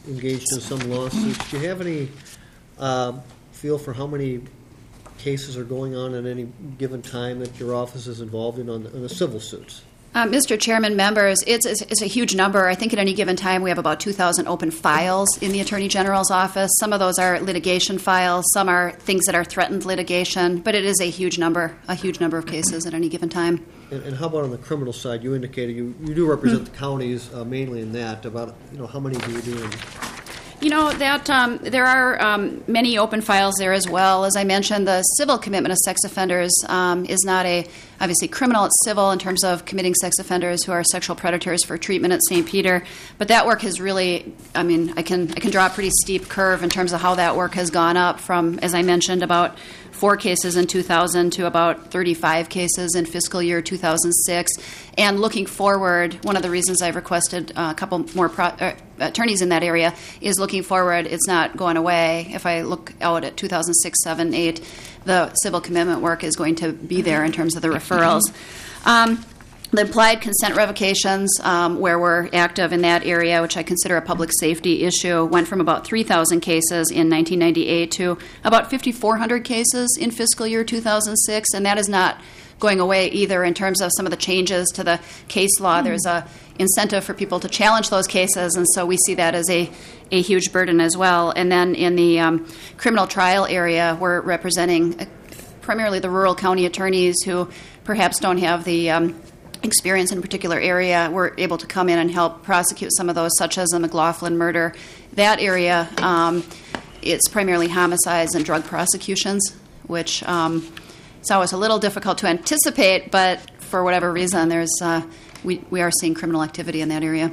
engaged in some lawsuits. Do you have any uh, feel for how many cases are going on at any given time that your office is involved in on the, on the civil suits? Uh, Mister Chairman, members, it's, it's, it's a huge number. I think at any given time we have about two thousand open files in the Attorney General's office. Some of those are litigation files. Some are things that are threatened litigation. But it is a huge number, a huge number of cases at any given time. And, and how about on the criminal side? You indicated you, you do represent mm-hmm. the counties uh, mainly in that. About, you know, how many do you do in? You know, that um, there are um, many open files there as well. As I mentioned, the civil commitment of sex offenders um, is not a, obviously criminal, it's civil in terms of committing sex offenders who are sexual predators for treatment at Saint Peter. But that work has really, I mean, I can I can draw a pretty steep curve in terms of how that work has gone up from, as I mentioned, about four cases in two thousand to about thirty-five cases in fiscal year two thousand six. And looking forward, one of the reasons I've requested uh, a couple more pro- uh, attorneys in that area is looking forward, it's not going away. If I look out at two thousand six, seven, eight, the civil commitment work is going to be there in terms of the referrals. Um, The implied consent revocations, um, where we're active in that area, which I consider a public safety issue, went from about three thousand cases in nineteen ninety-eight to about five thousand four hundred cases in fiscal year two thousand six, and that is not going away either in terms of some of the changes to the case law. There's a incentive for people to challenge those cases, and so we see that as a, a huge burden as well. And then in the um, criminal trial area, we're representing uh, primarily the rural county attorneys who perhaps don't have the um, experience in a particular area. We're able to come in and help prosecute some of those, such as the McLaughlin murder. That area, um, it's primarily homicides and drug prosecutions, which um, it's always a little difficult to anticipate, but for whatever reason, there's uh, we, we are seeing criminal activity in that area.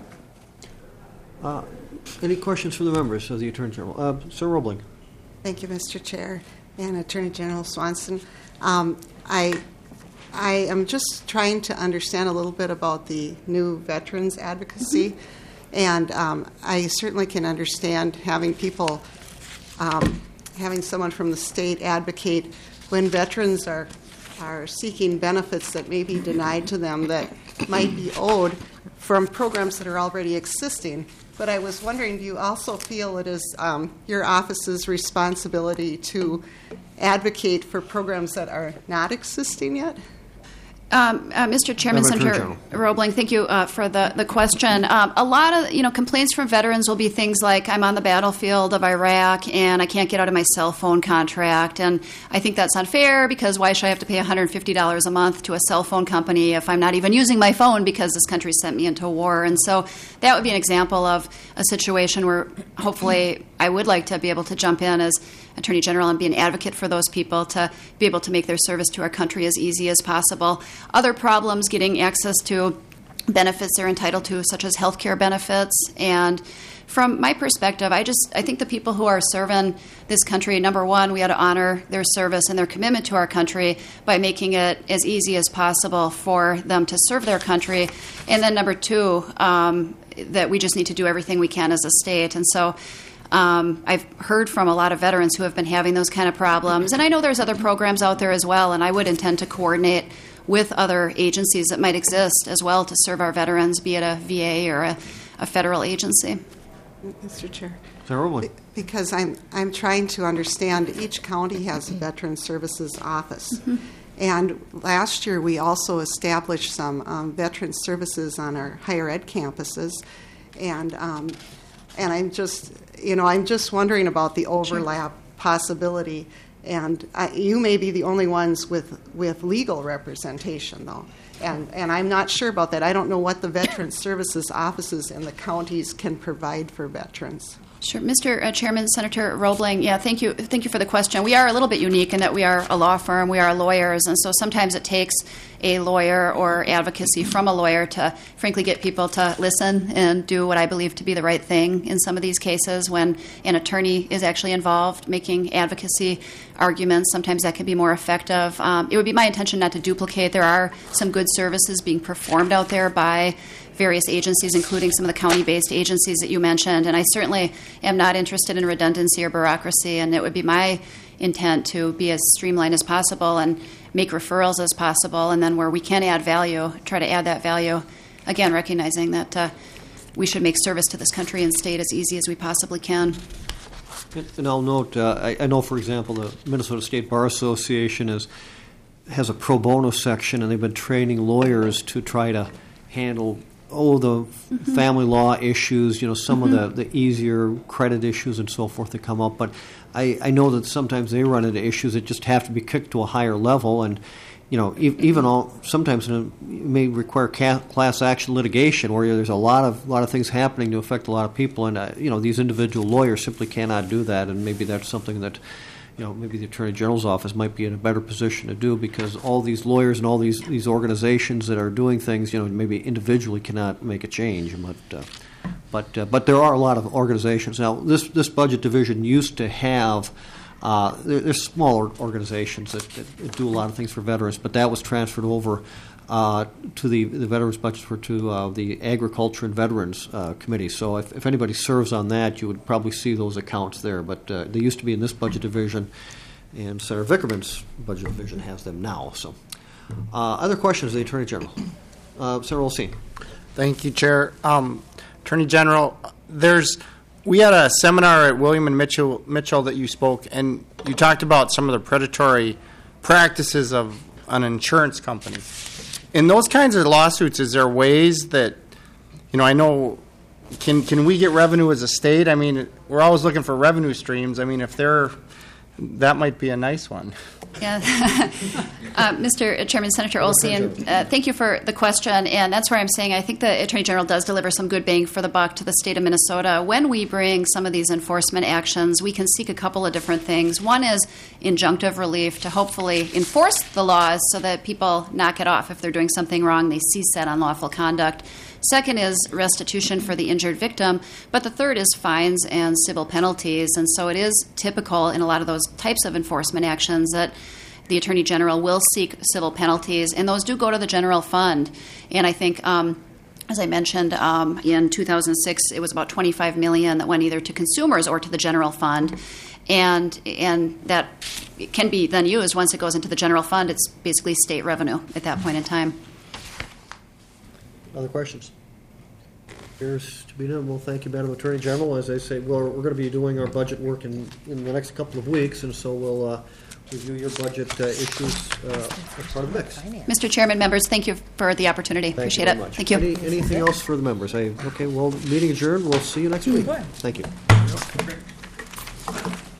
Uh, any questions from the members of the Attorney General? Uh, Sir Roebling. Thank you, Mister Chair and Attorney General Swanson. Um, I I am just trying to understand a little bit about the new veterans advocacy, mm-hmm. and um, I certainly can understand having people, um, having someone from the state advocate when veterans are are seeking benefits that may be denied to them that might be owed from programs that are already existing. But I was wondering, do you also feel it is um, your office's responsibility to advocate for programs that are not existing yet? Um, uh, Mister Chairman, Senator Roebling, thank you uh, for the, the question. Um, a lot of you know complaints from veterans will be things like, I'm on the battlefield of Iraq and I can't get out of my cell phone contract, and I think that's unfair because why should I have to pay one hundred fifty dollars a month to a cell phone company if I'm not even using my phone because this country sent me into war? And so that would be an example of a situation where hopefully I would like to be able to jump in as Attorney General and be an advocate for those people to be able to make their service to our country as easy as possible. Other problems getting access to benefits they're entitled to, such as health care benefits. And from my perspective, I just I think the people who are serving this country, number one, we ought to honor their service and their commitment to our country by making it as easy as possible for them to serve their country. And then number two, um, that we just need to do everything we can as a state. And so Um, I've heard from a lot of veterans who have been having those kind of problems, and I know there's other programs out there as well, and I would intend to coordinate with other agencies that might exist as well to serve our veterans, be it a V A or a, a federal agency. Mister Chair. Be- because I'm I'm trying to understand, each county has a Veteran Services Office. Mm-hmm. And last year we also established some um, veteran services on our higher ed campuses, and um, and I'm just you know I'm just wondering about the overlap sure. possibility. And I, you may be the only ones with, with legal representation, though. And and I'm not sure about that. I don't know what the Veteran Services offices in the counties can provide for veterans. Sure. Mister Uh, Chairman, Senator Roebling, yeah, thank you thank you for the question. We are a little bit unique in that we are a law firm, we are lawyers, and so sometimes it takes a lawyer or advocacy from a lawyer to, frankly, get people to listen and do what I believe to be the right thing in some of these cases. When an attorney is actually involved making advocacy arguments, sometimes that can be more effective. Um, it would be my intention not to duplicate. There are some good services being performed out there by various agencies, including some of the county-based agencies that you mentioned, and I certainly am not interested in redundancy or bureaucracy, and it would be my intent to be as streamlined as possible and make referrals as possible, and then where we can add value, try to add that value, again, recognizing that uh, we should make service to this country and state as easy as we possibly can. And and I'll note, uh, I, I know, for example, the Minnesota State Bar Association is, has a pro bono section, and they've been training lawyers to try to handle, oh, the mm-hmm. family law issues, you know, some mm-hmm. of the, the easier credit issues and so forth that come up. But I, I know that sometimes they run into issues that just have to be kicked to a higher level, and you know, e- even all sometimes it may require ca- class action litigation, where there's a lot of lot of things happening to affect a lot of people, and uh, you know, these individual lawyers simply cannot do that, and maybe that's something that, you know, maybe the Attorney General's office might be in a better position to do, because all these lawyers and all these these organizations that are doing things, you know, maybe individually cannot make a change, but. Uh, But uh, but there are a lot of organizations now. This this budget division used to have. Uh, there, there's smaller organizations that, that do a lot of things for veterans, but that was transferred over uh, to the the veterans budget for to uh, the Agriculture and Veterans uh, Committee. So if, if anybody serves on that, you would probably see those accounts there. But uh, they used to be in this budget division, and Senator Vickerman's budget division has them now. So, uh, other questions of the Attorney General, uh, Senator Olsen. Thank you, Chair. Um, Attorney General, there's we had a seminar at William and Mitchell, Mitchell that you spoke, and you talked about some of the predatory practices of an insurance company. In those kinds of lawsuits, is there ways that, you know, I know, can can we get revenue as a state? I mean, we're always looking for revenue streams. I mean, if they're, that might be a nice one. Yeah. uh, Mister Chairman, Senator Olsen, uh, thank you for the question, and that's where I'm saying I think the Attorney General does deliver some good bang for the buck to the state of Minnesota. When we bring some of these enforcement actions, we can seek a couple of different things. One is injunctive relief to hopefully enforce the laws so that people knock it off. If they're doing something wrong, they cease that unlawful conduct. Second is restitution for the injured victim, but the third is fines and civil penalties. And so it is typical in a lot of those types of enforcement actions that the Attorney General will seek civil penalties, and those do go to the general fund. And I think, um, as I mentioned, um, in two thousand six, it was about twenty-five million dollars that went either to consumers or to the general fund. And and that can be then used once it goes into the general fund. It's basically state revenue at that point in time. Other questions? Appears to be none. Well, thank you, Madam Attorney General. As I say, well, we're going to be doing our budget work in, in the next couple of weeks, and so we'll uh, review your budget uh, issues uh, as part of the mix. Mister Chairman, members, thank you for the opportunity. Thank Appreciate you it. very much. Thank you. Any, anything else for the members? I, okay, well, meeting adjourned. We'll see you next week. Thank you.